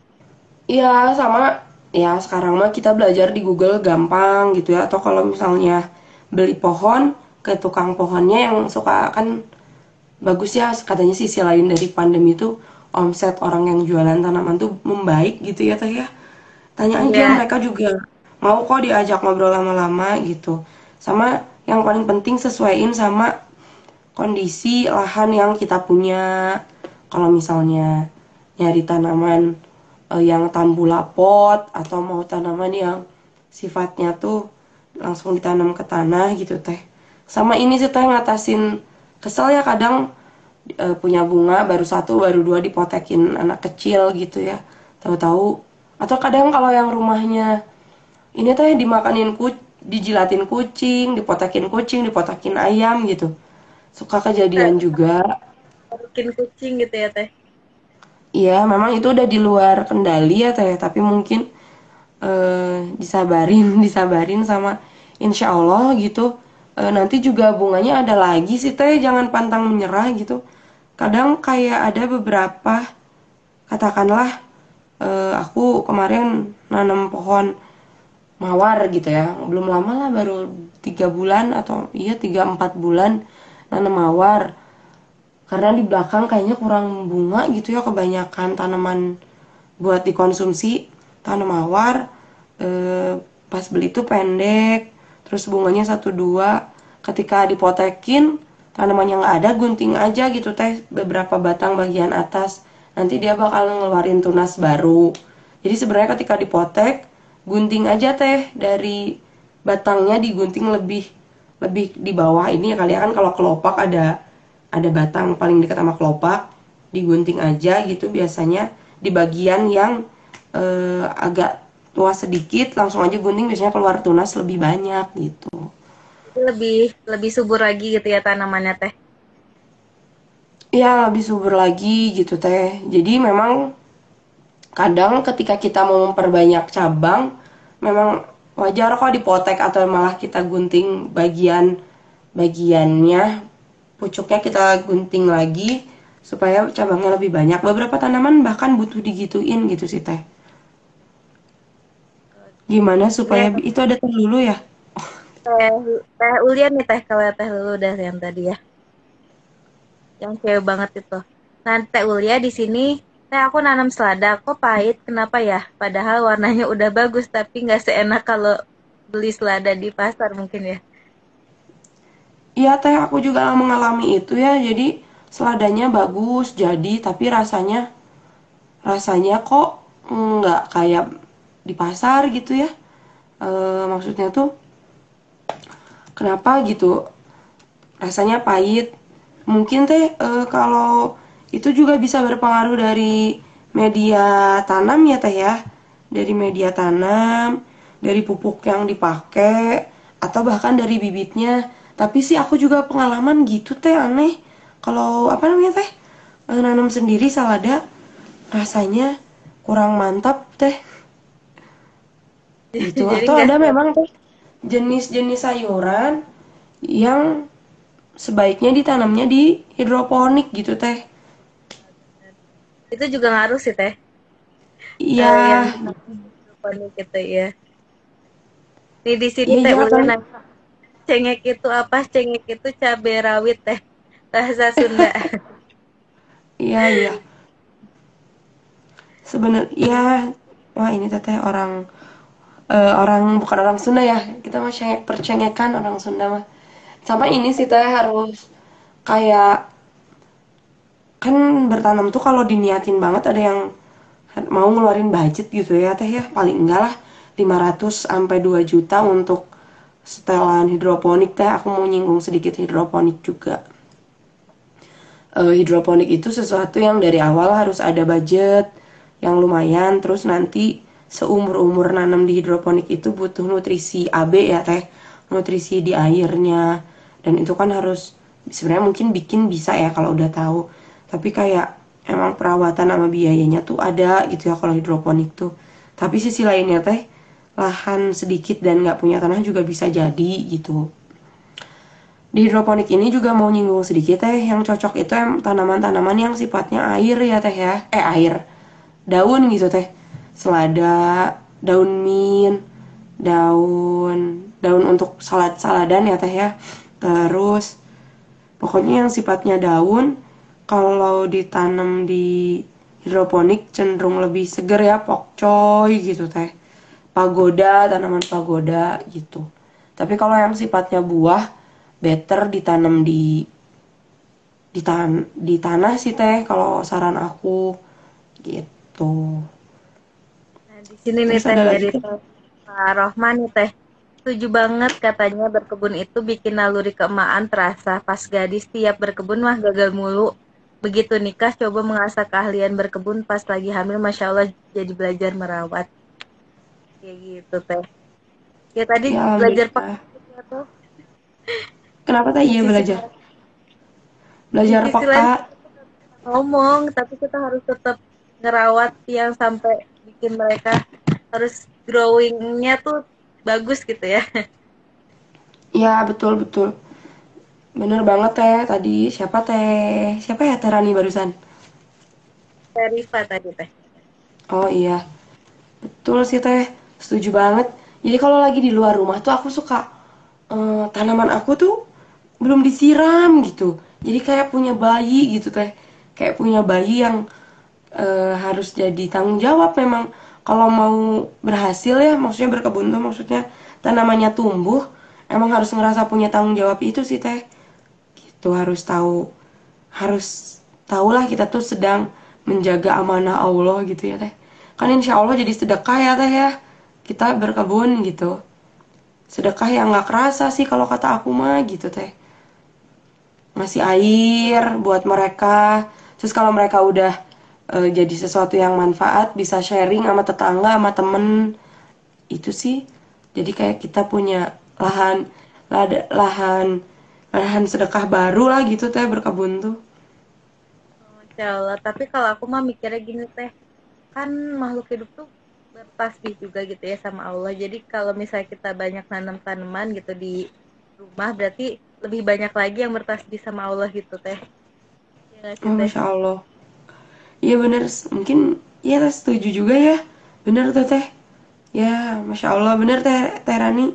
Iya sama, ya sekarang mah kita belajar di Google gampang gitu ya, atau kalau misalnya beli pohon ke tukang pohonnya yang suka kan, bagus ya katanya sisi lain dari pandemi itu omset orang yang jualan tanaman tuh membaik gitu ya teh ya. Tanya aja, Iya, mereka juga mau kok diajak ngobrol lama-lama gitu. Sama yang paling penting sesuaiin sama kondisi lahan yang kita punya. Kalau misalnya nyari tanaman eh, yang tambula pot atau mau tanaman yang sifatnya tuh langsung ditanam ke tanah gitu teh. Sama ini sih teh ngatasin kesel ya kadang eh, punya bunga baru satu baru dua dipotekin anak kecil gitu ya. Tahu-tahu atau kadang kalau yang rumahnya ini teh dimakanin kucing, dijilatin kucing, dipotekin kucing, dipotekin ayam gitu. Suka kejadian juga. bikin kucing gitu ya Teh. Iya, memang itu udah di luar kendali ya teh, tapi mungkin eh, disabarin, disabarin sama insya Allah gitu. Eh, nanti juga bunganya ada lagi sih teh, jangan pantang menyerah gitu. Kadang kayak ada beberapa, katakanlah eh, aku kemarin nanam pohon mawar gitu ya, belum lama lah baru tiga bulan atau iya tiga empat bulan nanam mawar. Karena di belakang kayaknya kurang bunga gitu ya, kebanyakan tanaman buat dikonsumsi, tanam mawar eh, pas beli tuh pendek, terus bunganya satu dua, ketika dipotekin tanamannya nggak ada, gunting aja gitu teh beberapa batang bagian atas, nanti dia bakal ngeluarin tunas baru. Jadi sebenarnya ketika dipotek, gunting aja teh dari batangnya, digunting lebih lebih di bawah ini ya, kalian kan kalau kelopak ada ada batang paling dekat sama kelopak, digunting aja gitu biasanya di bagian yang eh, agak tua sedikit, langsung aja gunting biasanya keluar tunas lebih banyak gitu. Jadi lebih lebih subur lagi gitu ya tanamannya Teh. Ya lebih subur lagi gitu teh. Jadi memang kadang ketika kita mau memperbanyak cabang, memang wajar kok dipotek atau malah kita gunting bagian bagiannya, pucuknya kita gunting lagi supaya cabangnya lebih banyak. Beberapa tanaman bahkan butuh digituin gitu sih teh. Gimana Ini supaya itu ada teh dulu ya? Teh Teh Ulian nih Teh, kalau Teh Lulu udah yang tadi ya, yang cewek banget itu. Nah Teh Ulia di sini, Teh aku nanam selada, kok pahit, kenapa ya? Padahal warnanya udah bagus, tapi nggak seenak kalau beli selada di pasar mungkin ya. Iya teh, aku juga mengalami itu ya. Jadi seladanya bagus jadi, tapi rasanya rasanya kok nggak kayak di pasar gitu ya. E, maksudnya tuh kenapa gitu? Rasanya pahit. Mungkin teh e, kalau itu juga bisa berpengaruh dari media tanam ya teh ya. Dari media tanam, dari pupuk yang dipakai, atau bahkan dari bibitnya. Tapi sih aku juga pengalaman gitu teh aneh. Kalau apa namanya teh e, nanam sendiri salada rasanya kurang mantap teh gitu. Jadi Atau nggak ada se memang teh jenis-jenis sayuran yang sebaiknya ditanamnya di hidroponik gitu teh. itu juga ngaruh sih Teh. Iya, Eh, yang panik gitu ya. Nih di sini iya Teh iya Ulia kan. nanya, cengek itu apa? Cengek itu cabai rawit Teh. Bahasa Sunda. Iya iya. Sebenarnya ya, wah ini teteh orang eh, orang bukan orang Sunda ya. Kita mah cengek percengekan orang Sunda mah. Sama ini sih teh harus kayak kan bertanam tuh kalau diniatin banget ada yang mau ngeluarin budget gitu ya teh ya, paling enggak lah lima ratus sampai dua juta untuk setelan hidroponik teh. Aku mau nyinggung sedikit hidroponik juga. Eh, hidroponik itu sesuatu yang dari awal harus ada budget yang lumayan, terus nanti seumur-umur nanam di hidroponik itu butuh nutrisi A B ya teh, nutrisi di airnya, dan itu kan harus sebenarnya mungkin bikin bisa ya kalau udah tahu, tapi kayak emang perawatan sama biayanya tuh ada gitu ya kalau hidroponik tuh. Tapi sisi lainnya teh lahan sedikit dan nggak punya tanah juga bisa jadi gitu. Di hidroponik ini juga mau nyinggung sedikit teh, yang cocok itu em tanaman-tanaman yang sifatnya air ya teh ya, eh air, daun gitu teh, selada, daun mint, daun daun untuk salad-saladan ya teh ya. Terus pokoknya yang sifatnya daun kalau ditanam di hidroponik cenderung lebih seger ya, pokcoy gitu teh, pagoda, tanaman pagoda gitu. Tapi kalau yang sifatnya buah better ditanam di di, tan di tanah sih teh kalau saran aku gitu. Nah, di sini nih Terus Teh ada lagi dari teh. Pak Rohman nih Teh. Setuju banget katanya berkebun itu bikin naluri keemaan terasa. Pas gadis tiap berkebun mah gagal mulu. Begitu nikah coba mengasah keahlian berkebun pas lagi hamil Masya Allah jadi belajar merawat. Kayak gitu Teh. Ya tadi Ya belajar alhamdulillah. peka tuh. Kenapa teh Di iya sisi belajar? di Belajar sisi lain peka. ngomong, tapi kita harus tetap ngerawat yang sampai bikin mereka harus growing-nya tuh bagus gitu ya. Ya betul betul. Bener banget teh tadi siapa teh? Siapa ya teh Rani barusan? Rifa tadi teh. Oh iya, betul sih teh. Setuju banget. Jadi kalau lagi di luar rumah tuh aku suka eh, tanaman aku tuh belum disiram gitu. Jadi kayak punya bayi gitu teh. Kayak punya bayi yang eh, harus jadi tanggung jawab memang kalau mau berhasil ya, maksudnya berkebun tuh maksudnya tanamannya tumbuh, emang harus ngerasa punya tanggung jawab itu sih teh. Gitu harus tahu, harus tahulah kita tuh sedang menjaga amanah Allah gitu ya teh. Kan insya Allah jadi sedekah ya teh ya, kita berkebun gitu. Sedekah yang nggak kerasa sih kalau kata aku mah gitu teh. Ngasih air buat mereka, terus kalau mereka udah eh, jadi sesuatu yang manfaat bisa sharing sama tetangga sama temen, itu sih jadi kayak kita punya lahan lada, lahan lahan sedekah baru lah gitu teh berkebun tuh. Masya Allah. Tapi kalau aku mah mikirnya gini teh, kan makhluk hidup tuh bertasbih juga gitu ya sama Allah. Jadi kalau misalnya kita banyak nanam tanaman gitu di rumah, berarti lebih banyak lagi yang bertasbih sama Allah gitu teh. Ya nggak sih Oh teh? masya Allah, iya bener, mungkin iya teh setuju juga ya, bener tuh teh, ya masya Allah bener teh teh Rani.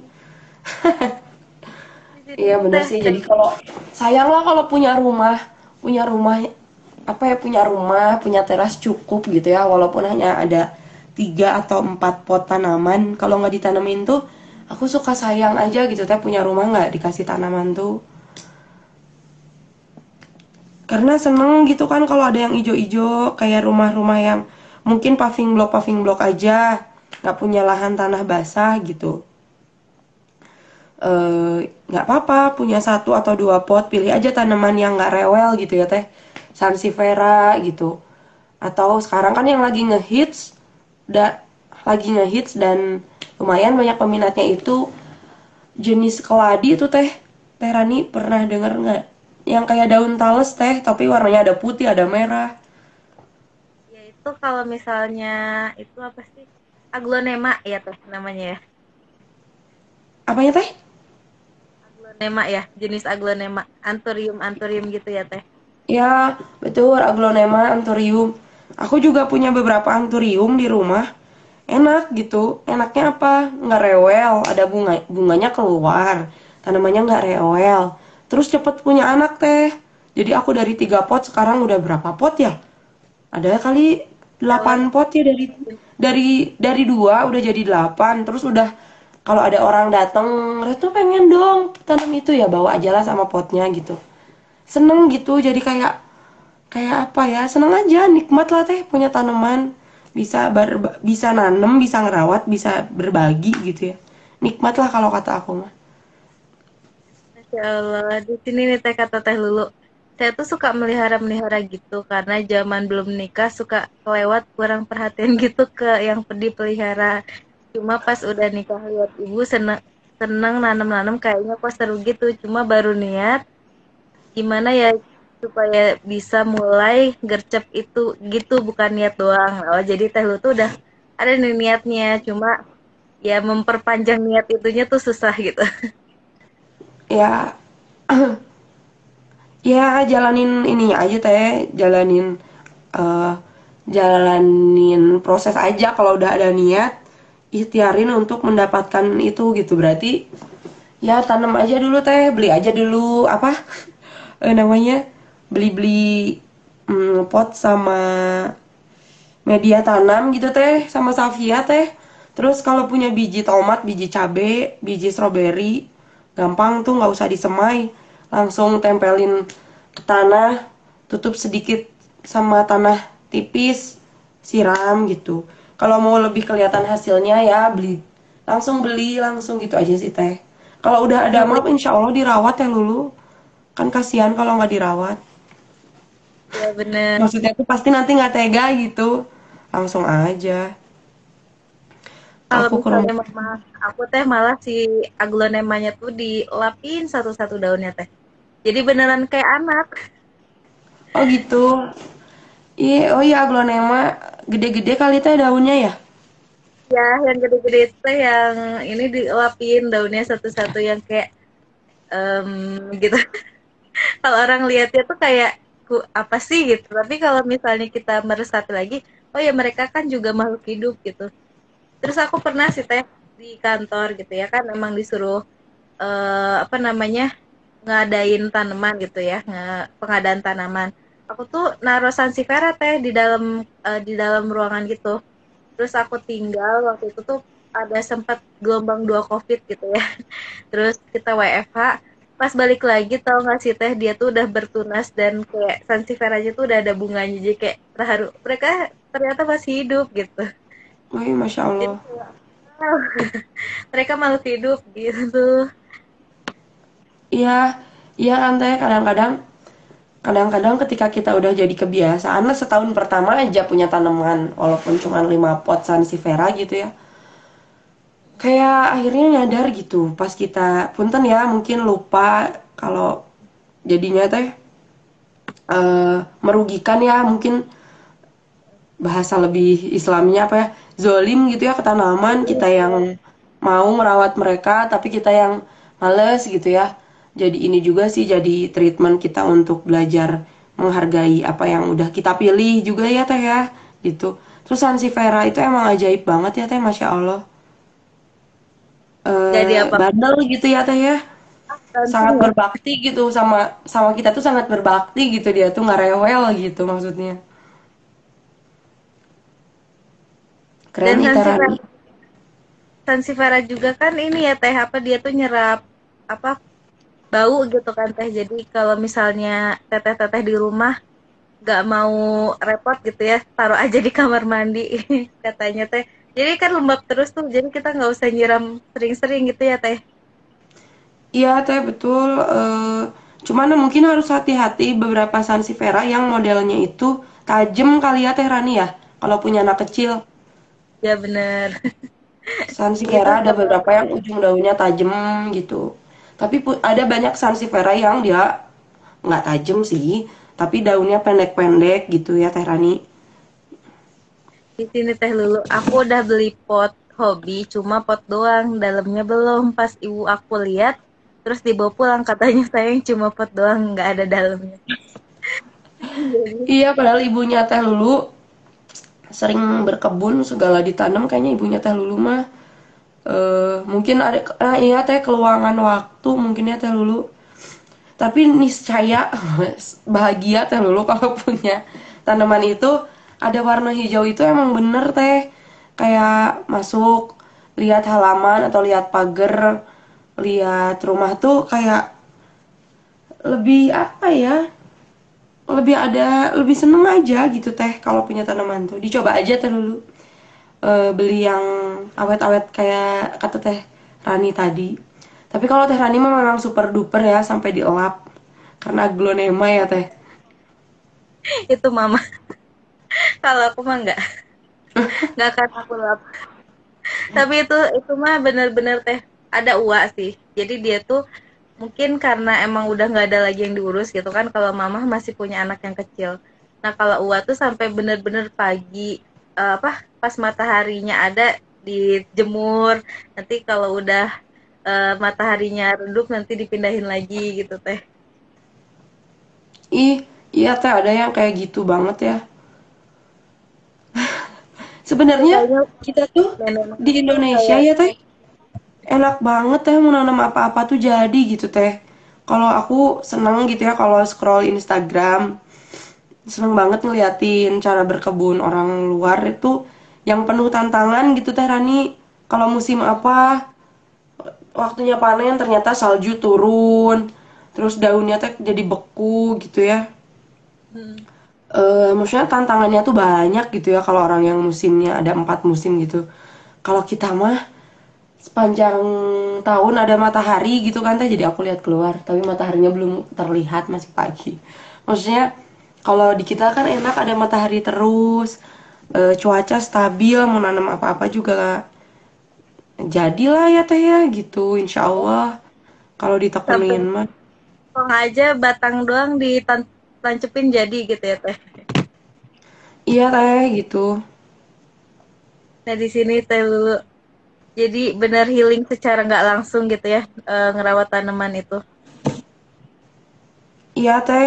Di sini Iya nih bener teh, sih, jadi kalau sayang lah kalau punya rumah, punya rumah apa ya, punya rumah, punya teras cukup gitu ya, walaupun hanya ada tiga atau empat pot tanaman, kalau nggak ditanemin tuh, aku suka sayang aja gitu teh punya rumah nggak dikasih tanaman tuh, karena seneng gitu kan kalau ada yang ijo-ijo kayak rumah-rumah yang mungkin paving block paving block aja, nggak punya lahan tanah basah gitu. Eh, nggak apa-apa punya satu atau dua pot, pilih aja tanaman yang nggak rewel gitu ya teh, sansevieria gitu, atau sekarang kan yang lagi ngehits da, lagi ngehits dan lumayan banyak peminatnya itu jenis keladi itu teh. Teh Rani pernah denger nggak yang kayak daun tales teh tapi warnanya ada putih ada merah? ya itu kalau misalnya itu apa sih? Aglonema ya teh namanya ya. Apanya teh? Aglonema ya, jenis aglonema. Anthurium anthurium gitu ya teh. Ya betul, aglonema anthurium. Aku juga punya beberapa anthurium di rumah. Enak gitu, enaknya apa, nggak rewel, ada bunga bunganya keluar, tanamannya nggak rewel, terus cepet punya anak teh. Jadi aku dari tiga pot sekarang udah berapa pot ya, ada kali Kalau delapan pot ya, dari dari dari dua udah jadi delapan. Terus udah kalau ada orang datang, tuh pengen dong tanam itu ya, bawa aja lah sama potnya gitu. seneng gitu. Jadi kayak kayak apa ya, seneng aja, nikmat lah teh punya tanaman, bisa ber, bisa nanem, bisa ngerawat, bisa berbagi gitu ya. Nikmat lah kalau kata aku mah. Masya Allah, di sini nih teh kata Teh Lulu. Saya tuh suka melihara-melihara gitu karena zaman belum nikah suka kelewat kurang perhatian gitu ke yang dipelihara. Cuma pas udah nikah lihat ibu seneng seneng nanam-nanam kayaknya kok seru gitu. Cuma baru niat gimana ya supaya bisa mulai gercep itu gitu bukan niat doang. Oh jadi Teh Lulu tuh udah ada nih niatnya. Cuma ya memperpanjang niat itunya tuh susah gitu. Ya, ya jalanin ini aja teh, jalanin eh jalanin proses aja. Kalau udah ada niat, ikhtiarin untuk mendapatkan itu gitu. Berarti ya tanam aja dulu teh, beli aja dulu apa eh, namanya, beli-beli mm, pot sama media tanam gitu teh, sama Savia teh. Terus kalau punya biji tomat, biji cabe, biji stroberi, gampang tuh, nggak usah disemai, langsung tempelin ke tanah, tutup sedikit sama tanah tipis, siram gitu. Kalau mau lebih kelihatan hasilnya ya beli, langsung beli langsung gitu aja sih teh. Kalau udah ada Ngebeli map insya Allah dirawat ya Lulu. Kan kasihan kalau nggak dirawat. ya bener. Maksudnya tuh pasti nanti nggak tega gitu. Langsung aja. Kalau Aku ke misalnya rumah. mama aku teh malah si aglonemanya tuh dilapin satu-satu daunnya teh. Jadi beneran kayak anak. Oh gitu. Iya, oh iya aglonema gede-gede kali teh daunnya ya. Ya, yang gede-gede itu teh yang ini dilapin daunnya satu-satu yang kayak em, gitu. Kalau orang lihatnya tuh kayak ku apa sih gitu. Tapi kalau misalnya kita meresapi lagi, oh ya mereka kan juga makhluk hidup gitu. Terus aku pernah sih teh di kantor gitu ya kan emang disuruh eh, apa namanya ngadain tanaman gitu ya, nge, pengadaan tanaman. Aku tuh naruh sansevieria teh di dalam eh, di dalam ruangan gitu. Terus aku tinggal waktu itu tuh ada sempat gelombang dua COVID gitu ya. Terus kita W F H, pas balik lagi tau gak sih teh dia tuh udah bertunas dan kayak sansevieria tuh udah ada bunganya jadi kayak terharu. Mereka ternyata masih hidup gitu. Wih, masya Jadi Allah. kayak, wow, mereka makhluk hidup gitu. Iya, iya kan teh kadang-kadang, kadang-kadang ketika kita udah jadi kebiasaan lah, setahun pertama aja punya tanaman, walaupun cuma lima pot sansevieria gitu ya. Kayak akhirnya nyadar gitu pas kita punten ya mungkin lupa kalau jadinya teh eh, merugikan ya, mungkin bahasa lebih Islamnya apa ya, zolim gitu ya ke tanaman, kita yang mau merawat mereka tapi kita yang males gitu ya. Jadi ini juga sih jadi treatment kita untuk belajar menghargai apa yang udah kita pilih juga ya teh ya gitu. Terus Sansevieria itu emang ajaib banget ya teh, masya Allah. Jadi Eh apa bandel gitu ya teh ya, langsung sangat ya. berbakti gitu sama sama kita tuh, sangat berbakti gitu, dia tuh nggak rewel gitu maksudnya. Dan Keren Ita Rani. sansevieria sansevieria juga kan ini ya teh apa dia tuh nyerap apa bau gitu kan teh. Jadi kalau misalnya teteh-teteh di rumah nggak mau repot gitu ya, taruh aja di kamar mandi katanya teh. Jadi kan lembab terus tuh, jadi kita nggak usah nyiram sering-sering gitu ya teh. Iya teh betul. Eh, cuman mungkin harus hati-hati beberapa Sansevieria yang modelnya itu tajam kali ya teh Rani ya. Kalau punya anak kecil, Ya bener. Itu Sansevieria ada beberapa yang ujung daunnya tajam gitu. Tapi pu- ada banyak Sansevieria yang dia nggak tajam sih, tapi daunnya pendek-pendek gitu ya teh Rani. di sini teh Lulu, aku udah beli pot hobi, cuma pot doang, dalamnya belum. Pas ibu aku lihat, terus dibawa pulang katanya sayang cuma pot doang, nggak ada dalamnya. Jadi Iya, padahal ibunya teh Lulu sering berkebun, segala ditanam kayaknya ibunya teh Lulu mah. Eh, mungkin ada, ah, iya teh keluangan waktu mungkin ya teh Lulu. Tapi niscaya bahagia teh Lulu kalau punya tanaman itu ada warna hijau, itu emang bener teh. Kayak masuk, lihat halaman atau lihat pagar, lihat rumah tuh kayak lebih apa ya, lebih ada lebih seneng aja gitu teh kalau punya tanaman tuh. Dicoba aja teh dulu. Eh, beli yang awet-awet kayak kata teh Rani tadi. Tapi kalau teh Rani mah memang super duper ya sampai dielap karena aglonema ya teh. Itu mama. Kalau aku mah nggak, nggak akan aku lap. Tapi itu itu mah bener-bener teh ada uak sih. Jadi dia tuh mungkin karena emang udah nggak ada lagi yang diurus gitu kan. Kalau mama masih punya anak yang kecil. Nah kalau uak tuh sampai bener-bener pagi eh, apa pas mataharinya ada dijemur. Nanti kalau udah eh, mataharinya redup nanti dipindahin lagi gitu teh. Ih, iya teh ada yang kayak gitu banget ya. Itu Sebenarnya kayaknya kita tuh di nenek-nenek tuh Indonesia kayak ya teh enak banget teh mau nanam apa-apa tuh jadi gitu teh. Kalau aku seneng gitu ya kalau scroll Instagram, seneng banget ngeliatin cara berkebun orang luar itu yang penuh tantangan gitu teh Rani. Kalau musim apa, waktunya panen ternyata salju turun, terus daunnya teh jadi beku gitu ya. hmm, Eh, maksudnya tantangannya tuh banyak gitu ya kalau orang yang musimnya ada empat musim gitu. Kalau kita mah sepanjang tahun ada matahari gitu kan teh jadi aku lihat keluar tapi mataharinya belum terlihat masih pagi. Maksudnya kalau di kita kan enak ada matahari terus, eh, cuaca stabil mau nanam apa-apa juga jadilah ya teh ya gitu insya Allah kalau sampai ditekunin mah. kong aja batang doang ditancepin jadi gitu ya teh. Iya teh gitu. Nah di sini teh Lulu jadi benar healing secara nggak langsung gitu ya eh, ngerawat tanaman itu. Iya teh,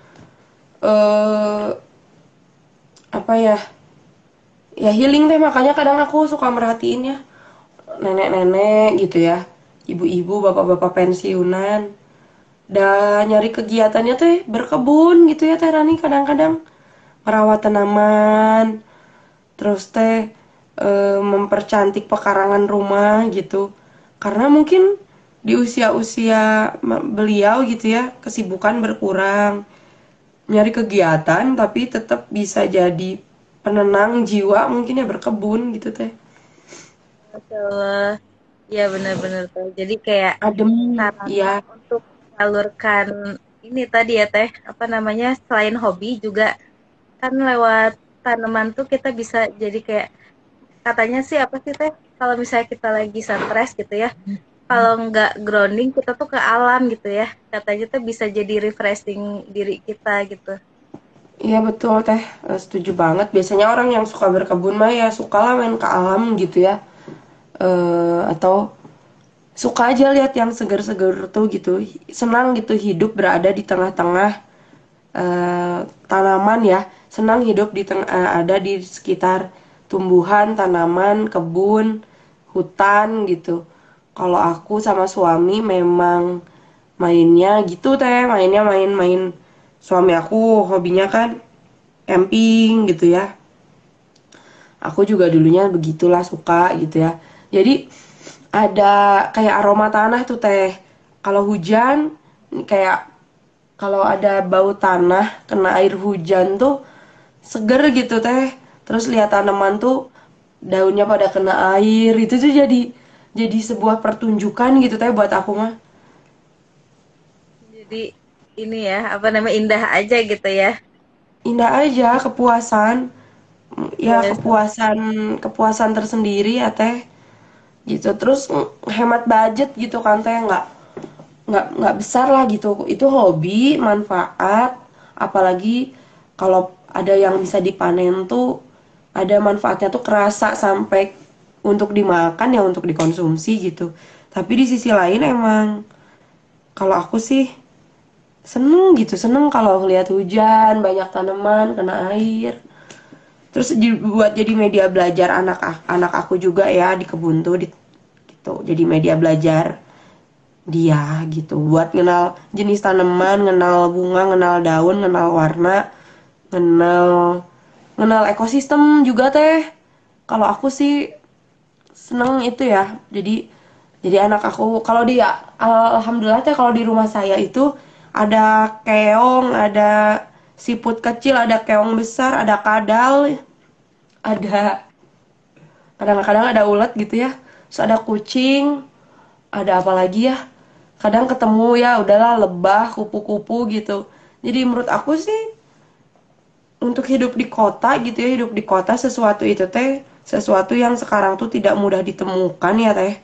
eh apa ya, ya healing teh makanya kadang aku suka merhatiin ya nenek-nenek gitu ya, ibu-ibu bapak-bapak pensiunan dan nyari kegiatannya teh berkebun gitu ya teh Rani kadang-kadang merawat tanaman terus teh eh, mempercantik pekarangan rumah gitu karena mungkin di usia-usia beliau gitu ya kesibukan berkurang nyari kegiatan tapi tetap bisa jadi penenang jiwa mungkin ya berkebun gitu teh Masya Allah. Iya benar-benar tuh. Jadi kayak adem sarana ya. untuk salurkan ini tadi ya teh apa namanya selain hobi juga kan lewat tanaman tuh kita bisa jadi kayak katanya sih apa sih teh kalau misalnya kita lagi stres gitu ya kalau nggak grounding kita tuh ke alam gitu ya katanya tuh bisa jadi refreshing diri kita gitu. Iya betul teh. Eh, setuju banget biasanya orang yang suka berkebun mah ya sukalah main ke alam gitu ya. Eh atau suka aja lihat yang seger-seger tuh gitu senang gitu hidup berada di tengah-tengah eh, tanaman ya senang hidup di tengah eh, ada di sekitar tumbuhan tanaman kebun hutan gitu kalau aku sama suami memang mainnya gitu teh mainnya main-main suami aku hobinya kan camping gitu ya aku juga dulunya begitulah suka gitu ya jadi ada kayak aroma tanah tuh teh kalau hujan kayak kalau ada bau tanah kena air hujan tuh seger gitu teh terus lihat tanaman tuh daunnya pada kena air itu tuh jadi jadi sebuah pertunjukan gitu teh buat aku mah Jadi ini ya apa namanya indah aja gitu ya. indah aja kepuasan ya Yes. kepuasan kepuasan tersendiri ya teh gitu terus mm, hemat budget gitu kan teh nggak nggak nggak besar lah gitu itu hobi manfaat apalagi kalau ada yang bisa dipanen tuh ada manfaatnya tuh kerasa sampai untuk dimakan ya untuk dikonsumsi gitu tapi di sisi lain emang kalau aku sih seneng gitu seneng kalau lihat hujan banyak tanaman kena air terus buat jadi media belajar anak anak aku juga ya di kebun tuh di, gitu jadi media belajar dia gitu buat kenal jenis tanaman, kenal bunga, kenal daun, kenal warna, kenal kenal ekosistem juga teh. Kalau aku sih seneng itu ya. Jadi jadi anak aku kalau di alhamdulillah teh kalau di rumah saya itu Ada keong, ada siput kecil, ada keong besar, ada kadal, ada kadang-kadang ada ulat gitu ya. Terus ada kucing, ada apa lagi ya? Kadang ketemu ya udahlah lebah, kupu-kupu gitu. Jadi menurut aku sih untuk hidup di kota gitu ya, hidup di kota sesuatu itu teh sesuatu yang sekarang tuh tidak mudah ditemukan ya teh.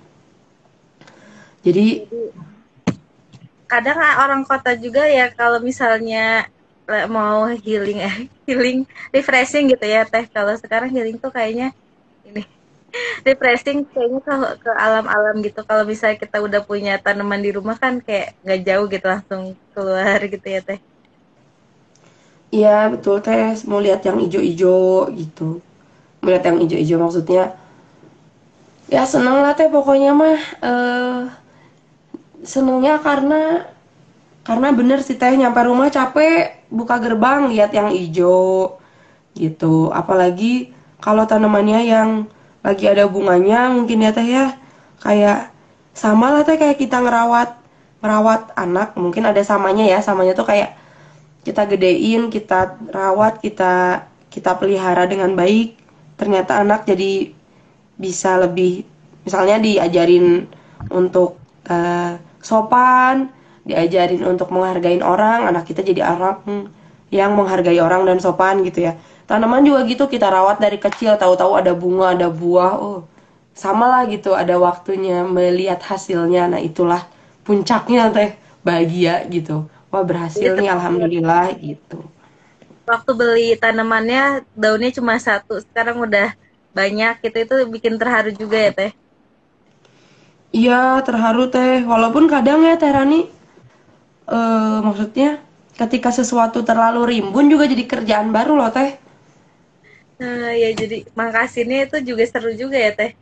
Jadi Jadi kadang orang kota juga ya kalau misalnya eh, mau healing eh healing refreshing gitu ya teh. Kalau sekarang healing tuh kayaknya ini refreshing kayaknya kalau ke alam-alam gitu. Kalau misalnya kita udah punya tanaman di rumah kan kayak nggak jauh gitu langsung keluar gitu ya teh. iya betul teh, mau lihat yang ijo-ijo gitu. Melihat yang ijo-ijo maksudnya ya seneng lah teh pokoknya mah eh senengnya karena karena bener sih teh nyampe rumah capek buka gerbang lihat yang ijo gitu. Apalagi kalau tanamannya yang lagi ada bunganya mungkin ya teh ya kayak sama lah teh kayak kita ngerawat ngerawat anak mungkin ada samanya ya samanya tuh kayak kita gedein kita rawat kita kita pelihara dengan baik ternyata anak jadi bisa lebih misalnya diajarin untuk eh, sopan diajarin untuk menghargai orang anak kita jadi orang yang menghargai orang dan sopan gitu ya tanaman juga gitu kita rawat dari kecil tahu-tahu ada bunga ada buah oh sama lah gitu ada waktunya melihat hasilnya nah itulah puncaknya teh bahagia gitu wah Jadi berhasil nih alhamdulillah gitu. waktu beli tanamannya daunnya cuma satu, sekarang udah banyak gitu itu bikin terharu juga ya teh. Iya terharu teh walaupun kadang ya Teh Rani eh maksudnya ketika sesuatu terlalu rimbun juga jadi kerjaan baru loh teh. Nah, ya jadi mangkasinnya itu juga seru juga ya teh.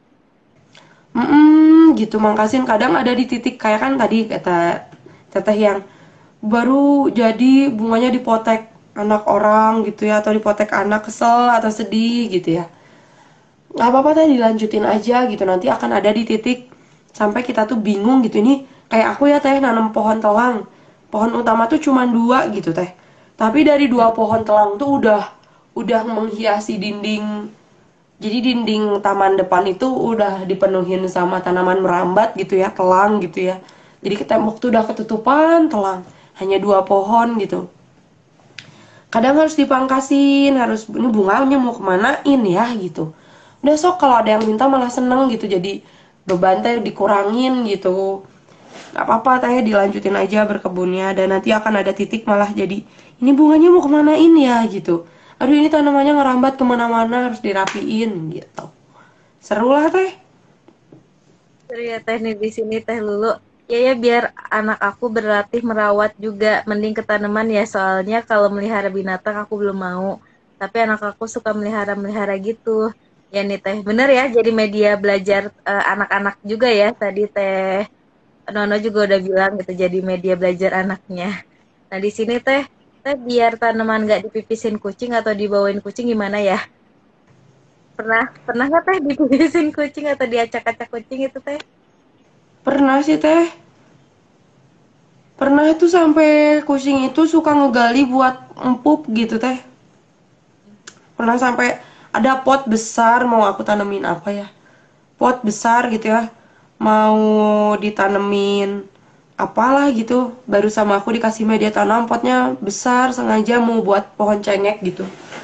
Mm gitu mangkasin kadang ada di titik kayak kan tadi kata teteh yang baru jadi bunganya dipotek anak orang gitu ya atau dipotek anak kesel atau sedih gitu ya nggak apa-apa teh dilanjutin aja gitu nanti akan ada di titik sampai kita tuh bingung gitu ini kayak aku ya teh nanam pohon telang pohon utama tuh cuma dua gitu teh tapi dari dua pohon telang tuh udah udah menghiasi dinding jadi dinding taman depan itu udah dipenuhin sama tanaman merambat gitu ya telang gitu ya jadi ke tembok tuh udah ketutupan telang hanya dua pohon gitu kadang harus dipangkasin harus ini bunganya mau kemanain ya gitu udah sok kalau ada yang minta malah seneng gitu jadi beban teh dikurangin gitu nggak apa-apa teh dilanjutin aja berkebunnya dan nanti akan ada titik malah jadi ini bunganya mau kemanain ya gitu aduh ini tanamannya ngerambat kemana-mana harus dirapiin gitu seru lah teh. Seru ya teh nih di sini teh Lulu. Ya ya biar anak aku berlatih merawat juga mending ke tanaman ya soalnya kalau melihara binatang aku belum mau. Tapi anak aku suka melihara-melihara gitu. Ya nih teh bener ya jadi media belajar eh, anak-anak juga ya tadi teh Nono juga udah bilang gitu jadi media belajar anaknya. Nah di sini teh teh biar tanaman nggak dipipisin kucing atau dibawain kucing gimana ya? Pernah pernah nggak teh dipipisin kucing atau diacak-acak kucing itu teh? Pernah sih teh pernah itu sampai kucing itu suka ngegali buat empuk gitu teh pernah sampai ada pot besar mau aku tanemin apa ya pot besar gitu ya mau ditanemin apalah gitu baru sama aku dikasih media tanam potnya besar sengaja mau buat pohon cengek gitu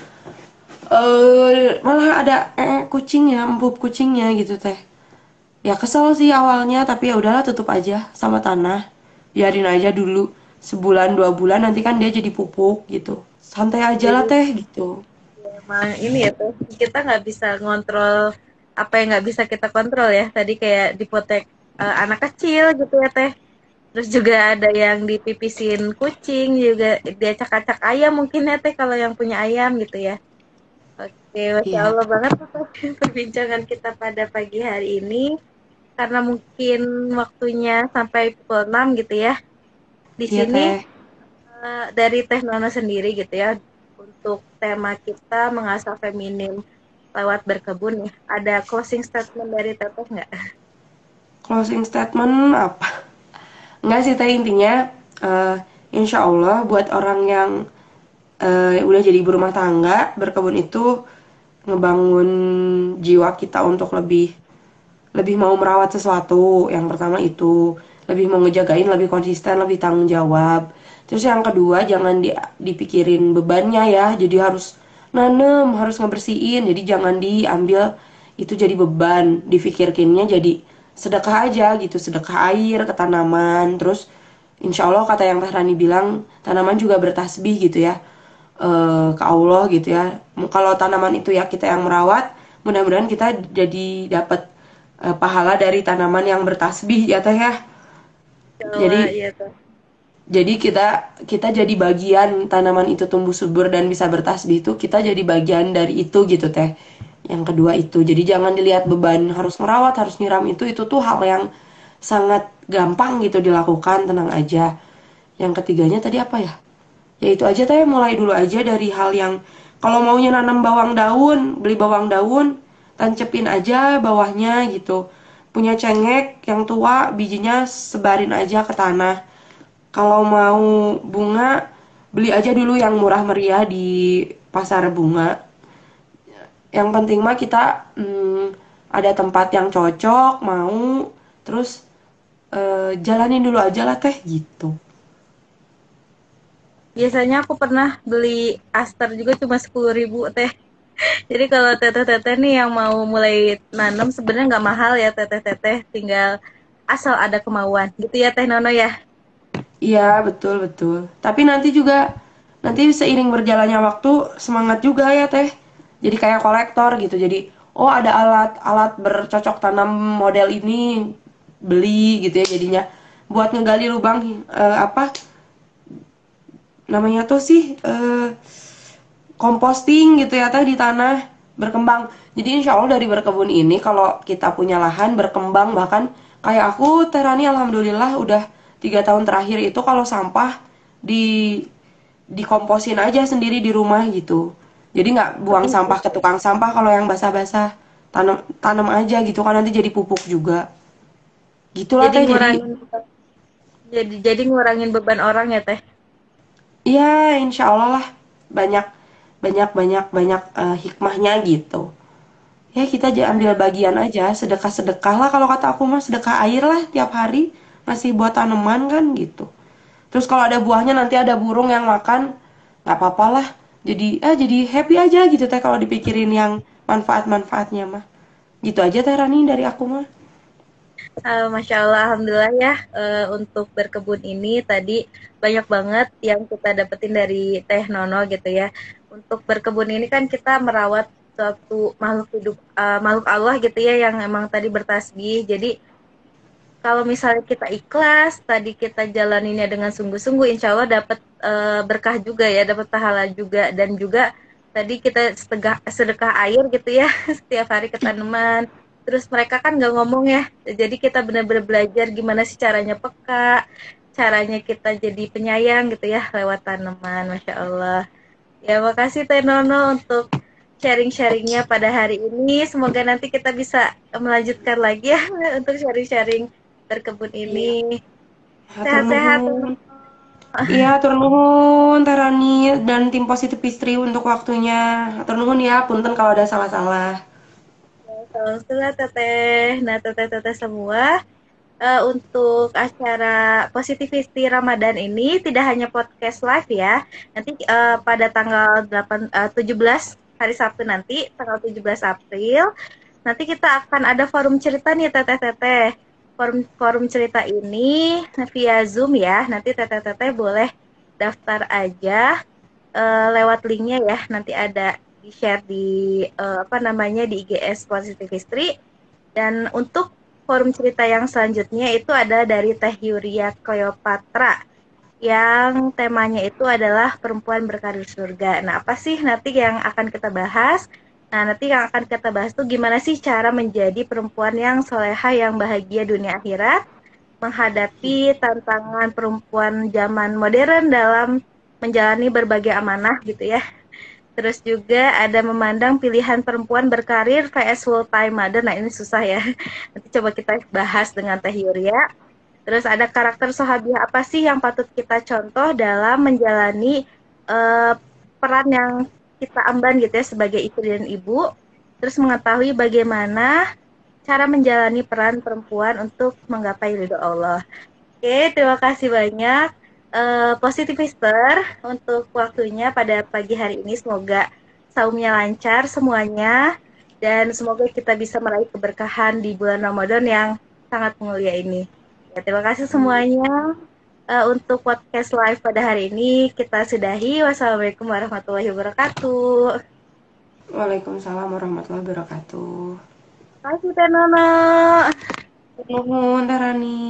eh malah ada eh kucingnya empuk kucingnya gitu teh ya kesel sih awalnya tapi ya udahlah tutup aja sama tanah biarin aja dulu sebulan dua bulan nanti kan dia jadi pupuk gitu santai aja lah Jadi teh gitu. emang ini ya tuh kita nggak bisa ngontrol apa yang nggak bisa kita kontrol ya. Tadi kayak dipotek eh, anak kecil gitu ya teh. Terus juga ada yang dipipisin kucing juga dia acak-acak ayam mungkin ya teh kalau yang punya ayam gitu ya. Oke, masya Iya Allah banget tuh Teh, perbincangan kita pada pagi hari ini karena mungkin waktunya sampai pukul enam gitu ya. Di iya sini teh eh, dari Teh Nono sendiri gitu ya untuk tema kita mengasah feminim lewat berkebun ya. Ada closing statement dari Teteh nggak? closing statement apa enggak sih teh intinya eh, insya Allah buat orang yang eh, udah jadi ibu rumah tangga, berkebun itu ngebangun jiwa kita untuk lebih lebih mau merawat sesuatu. Yang pertama itu lebih mau ngejagain, lebih konsisten, lebih tanggung jawab. Terus yang kedua jangan di, dipikirin bebannya ya, jadi harus nanem, harus ngebersihin, jadi jangan diambil itu jadi beban, difikirkinnya jadi sedekah aja gitu, sedekah air ke tanaman. Terus insya Allah kata yang Teh Rani bilang, tanaman juga bertasbih gitu ya, eh, ke Allah gitu ya. Kalau tanaman itu ya kita yang merawat, mudah-mudahan kita jadi dapat eh, pahala dari tanaman yang bertasbih ya Teh ya. Allah, Jadi iya tuh. jadi kita kita jadi bagian tanaman itu tumbuh subur dan bisa bertasbih itu kita jadi bagian dari itu gitu Teh. Yang kedua itu. Jadi jangan dilihat beban harus merawat, harus nyiram itu itu tuh hal yang sangat gampang gitu dilakukan, tenang aja. Yang ketiganya tadi apa ya? Ya itu aja Teh, mulai dulu aja dari hal yang kalau maunya nanam bawang daun, beli bawang daun, tancepin aja bawahnya gitu. Punya cengek yang tua, bijinya sebarin aja ke tanah. Kalau mau bunga, beli aja dulu yang murah meriah di pasar bunga. Yang penting mah kita hmm, ada tempat yang cocok, mau, terus eh, jalanin dulu aja lah Teh gitu. Biasanya aku pernah beli aster juga cuma sepuluh ribu teh. Jadi kalau teteh-teteh nih yang mau mulai nanam sebenarnya nggak mahal ya teteh-teteh, tinggal asal ada kemauan gitu ya Teh Nono ya. Iya, betul, betul. Tapi nanti juga, nanti seiring berjalannya waktu, semangat juga ya, Teh. Jadi kayak kolektor gitu. Jadi, oh ada alat-alat bercocok tanam model ini, beli gitu ya jadinya. Buat ngegali lubang, eh, apa namanya tuh sih, eh, composting gitu ya, Teh, di tanah, berkembang. Jadi insya Allah dari berkebun ini, kalau kita punya lahan, berkembang, bahkan kayak aku, Teh Rani, alhamdulillah udah tiga tahun terakhir itu kalau sampah di dikomposin aja sendiri di rumah gitu. Jadi nggak buang sampah ke tukang sampah kalau yang basah-basah. Tanam tanam aja gitu kan nanti jadi pupuk juga. Gitulah Jadi Teh. Jadi ngurangin jadi jadi ngurangin beban orang ya Teh. ya insya Allah lah banyak banyak banyak banyak eh, hikmahnya gitu. Ya kita aja ambil bagian aja, sedekah-sedekah lah kalau kata aku mah, sedekah air lah tiap hari masih buat tanaman kan gitu. Terus kalau ada buahnya nanti ada burung yang makan, nggak apa-apa lah. Jadi eh jadi happy aja gitu Teh kalau dipikirin yang manfaat-manfaatnya mah. Gitu aja Teh Rani dari aku mah. Uh, Masya Allah, Alhamdulillah ya, uh, untuk berkebun ini tadi banyak banget yang kita dapetin dari Teh Nono gitu ya. Untuk berkebun ini kan kita merawat suatu makhluk hidup, uh, makhluk Allah gitu ya, yang emang tadi bertasbih. Jadi kalau misalnya kita ikhlas, tadi kita jalaninnya dengan sungguh-sungguh, insya Allah dapat uh, berkah juga ya, dapat pahala juga. Dan juga tadi kita sedekah, sedekah air gitu ya, setiap hari ke tanaman. Terus mereka kan nggak ngomong ya, jadi kita benar-benar belajar gimana sih caranya peka, caranya kita jadi penyayang gitu ya, lewat tanaman, Masya Allah. Ya, makasih Teh Nono untuk sharing-sharingnya pada hari ini. Semoga nanti kita bisa melanjutkan lagi ya untuk sharing-sharing berkebun ini. Hatur Sehat-sehat. nuhun. Iya, hatur nuhun Teh Rani dan tim Positif Istri untuk waktunya. Hatur nuhun ya, punten kalau ada salah-salah. Salam sehat teteh. Nah teteh-teteh semua, uh, untuk acara Positivity Ramadan ini tidak hanya podcast live ya. Nanti uh, pada tanggal delapan, uh, tujuh belas hari Sabtu nanti, tanggal tujuh belas April, nanti kita akan ada forum cerita nih teteh-teteh. Forum, forum cerita ini via Zoom ya. Nanti teteh-teteh boleh daftar aja uh, lewat linknya ya. Nanti ada di share di uh, apa namanya di I G S Positive History. Dan untuk forum cerita yang selanjutnya itu ada dari Teh Yuria Cleopatra yang temanya itu adalah perempuan berkarir surga. Nah, apa sih nanti yang akan kita bahas? Nah, nanti yang akan kita bahas tuh gimana sih cara menjadi perempuan yang soleha, yang bahagia dunia akhirat, menghadapi tantangan perempuan zaman modern dalam menjalani berbagai amanah gitu ya. Terus juga ada memandang pilihan perempuan berkarir vs full time mother. Nah, ini susah ya. Nanti coba kita bahas dengan Teh Yuria. Terus ada karakter sahabiah apa sih yang patut kita contoh dalam menjalani uh, peran yang kita emban gitu ya sebagai istri dan ibu. Terus mengetahui bagaimana cara menjalani peran perempuan untuk menggapai ridho Allah. Oke, terima kasih banyak uh, Positivister untuk waktunya pada pagi hari ini. Semoga saumnya lancar semuanya dan semoga kita bisa meraih keberkahan di bulan Ramadan yang sangat mulia ini. Ya, terima kasih semuanya. Uh, untuk podcast live pada hari ini kita sudahi. Wassalamualaikum warahmatullahi wabarakatuh. Waalaikumsalam warahmatullahi wabarakatuh. Terima kasih Teh Nono. Nuhun, Tarani.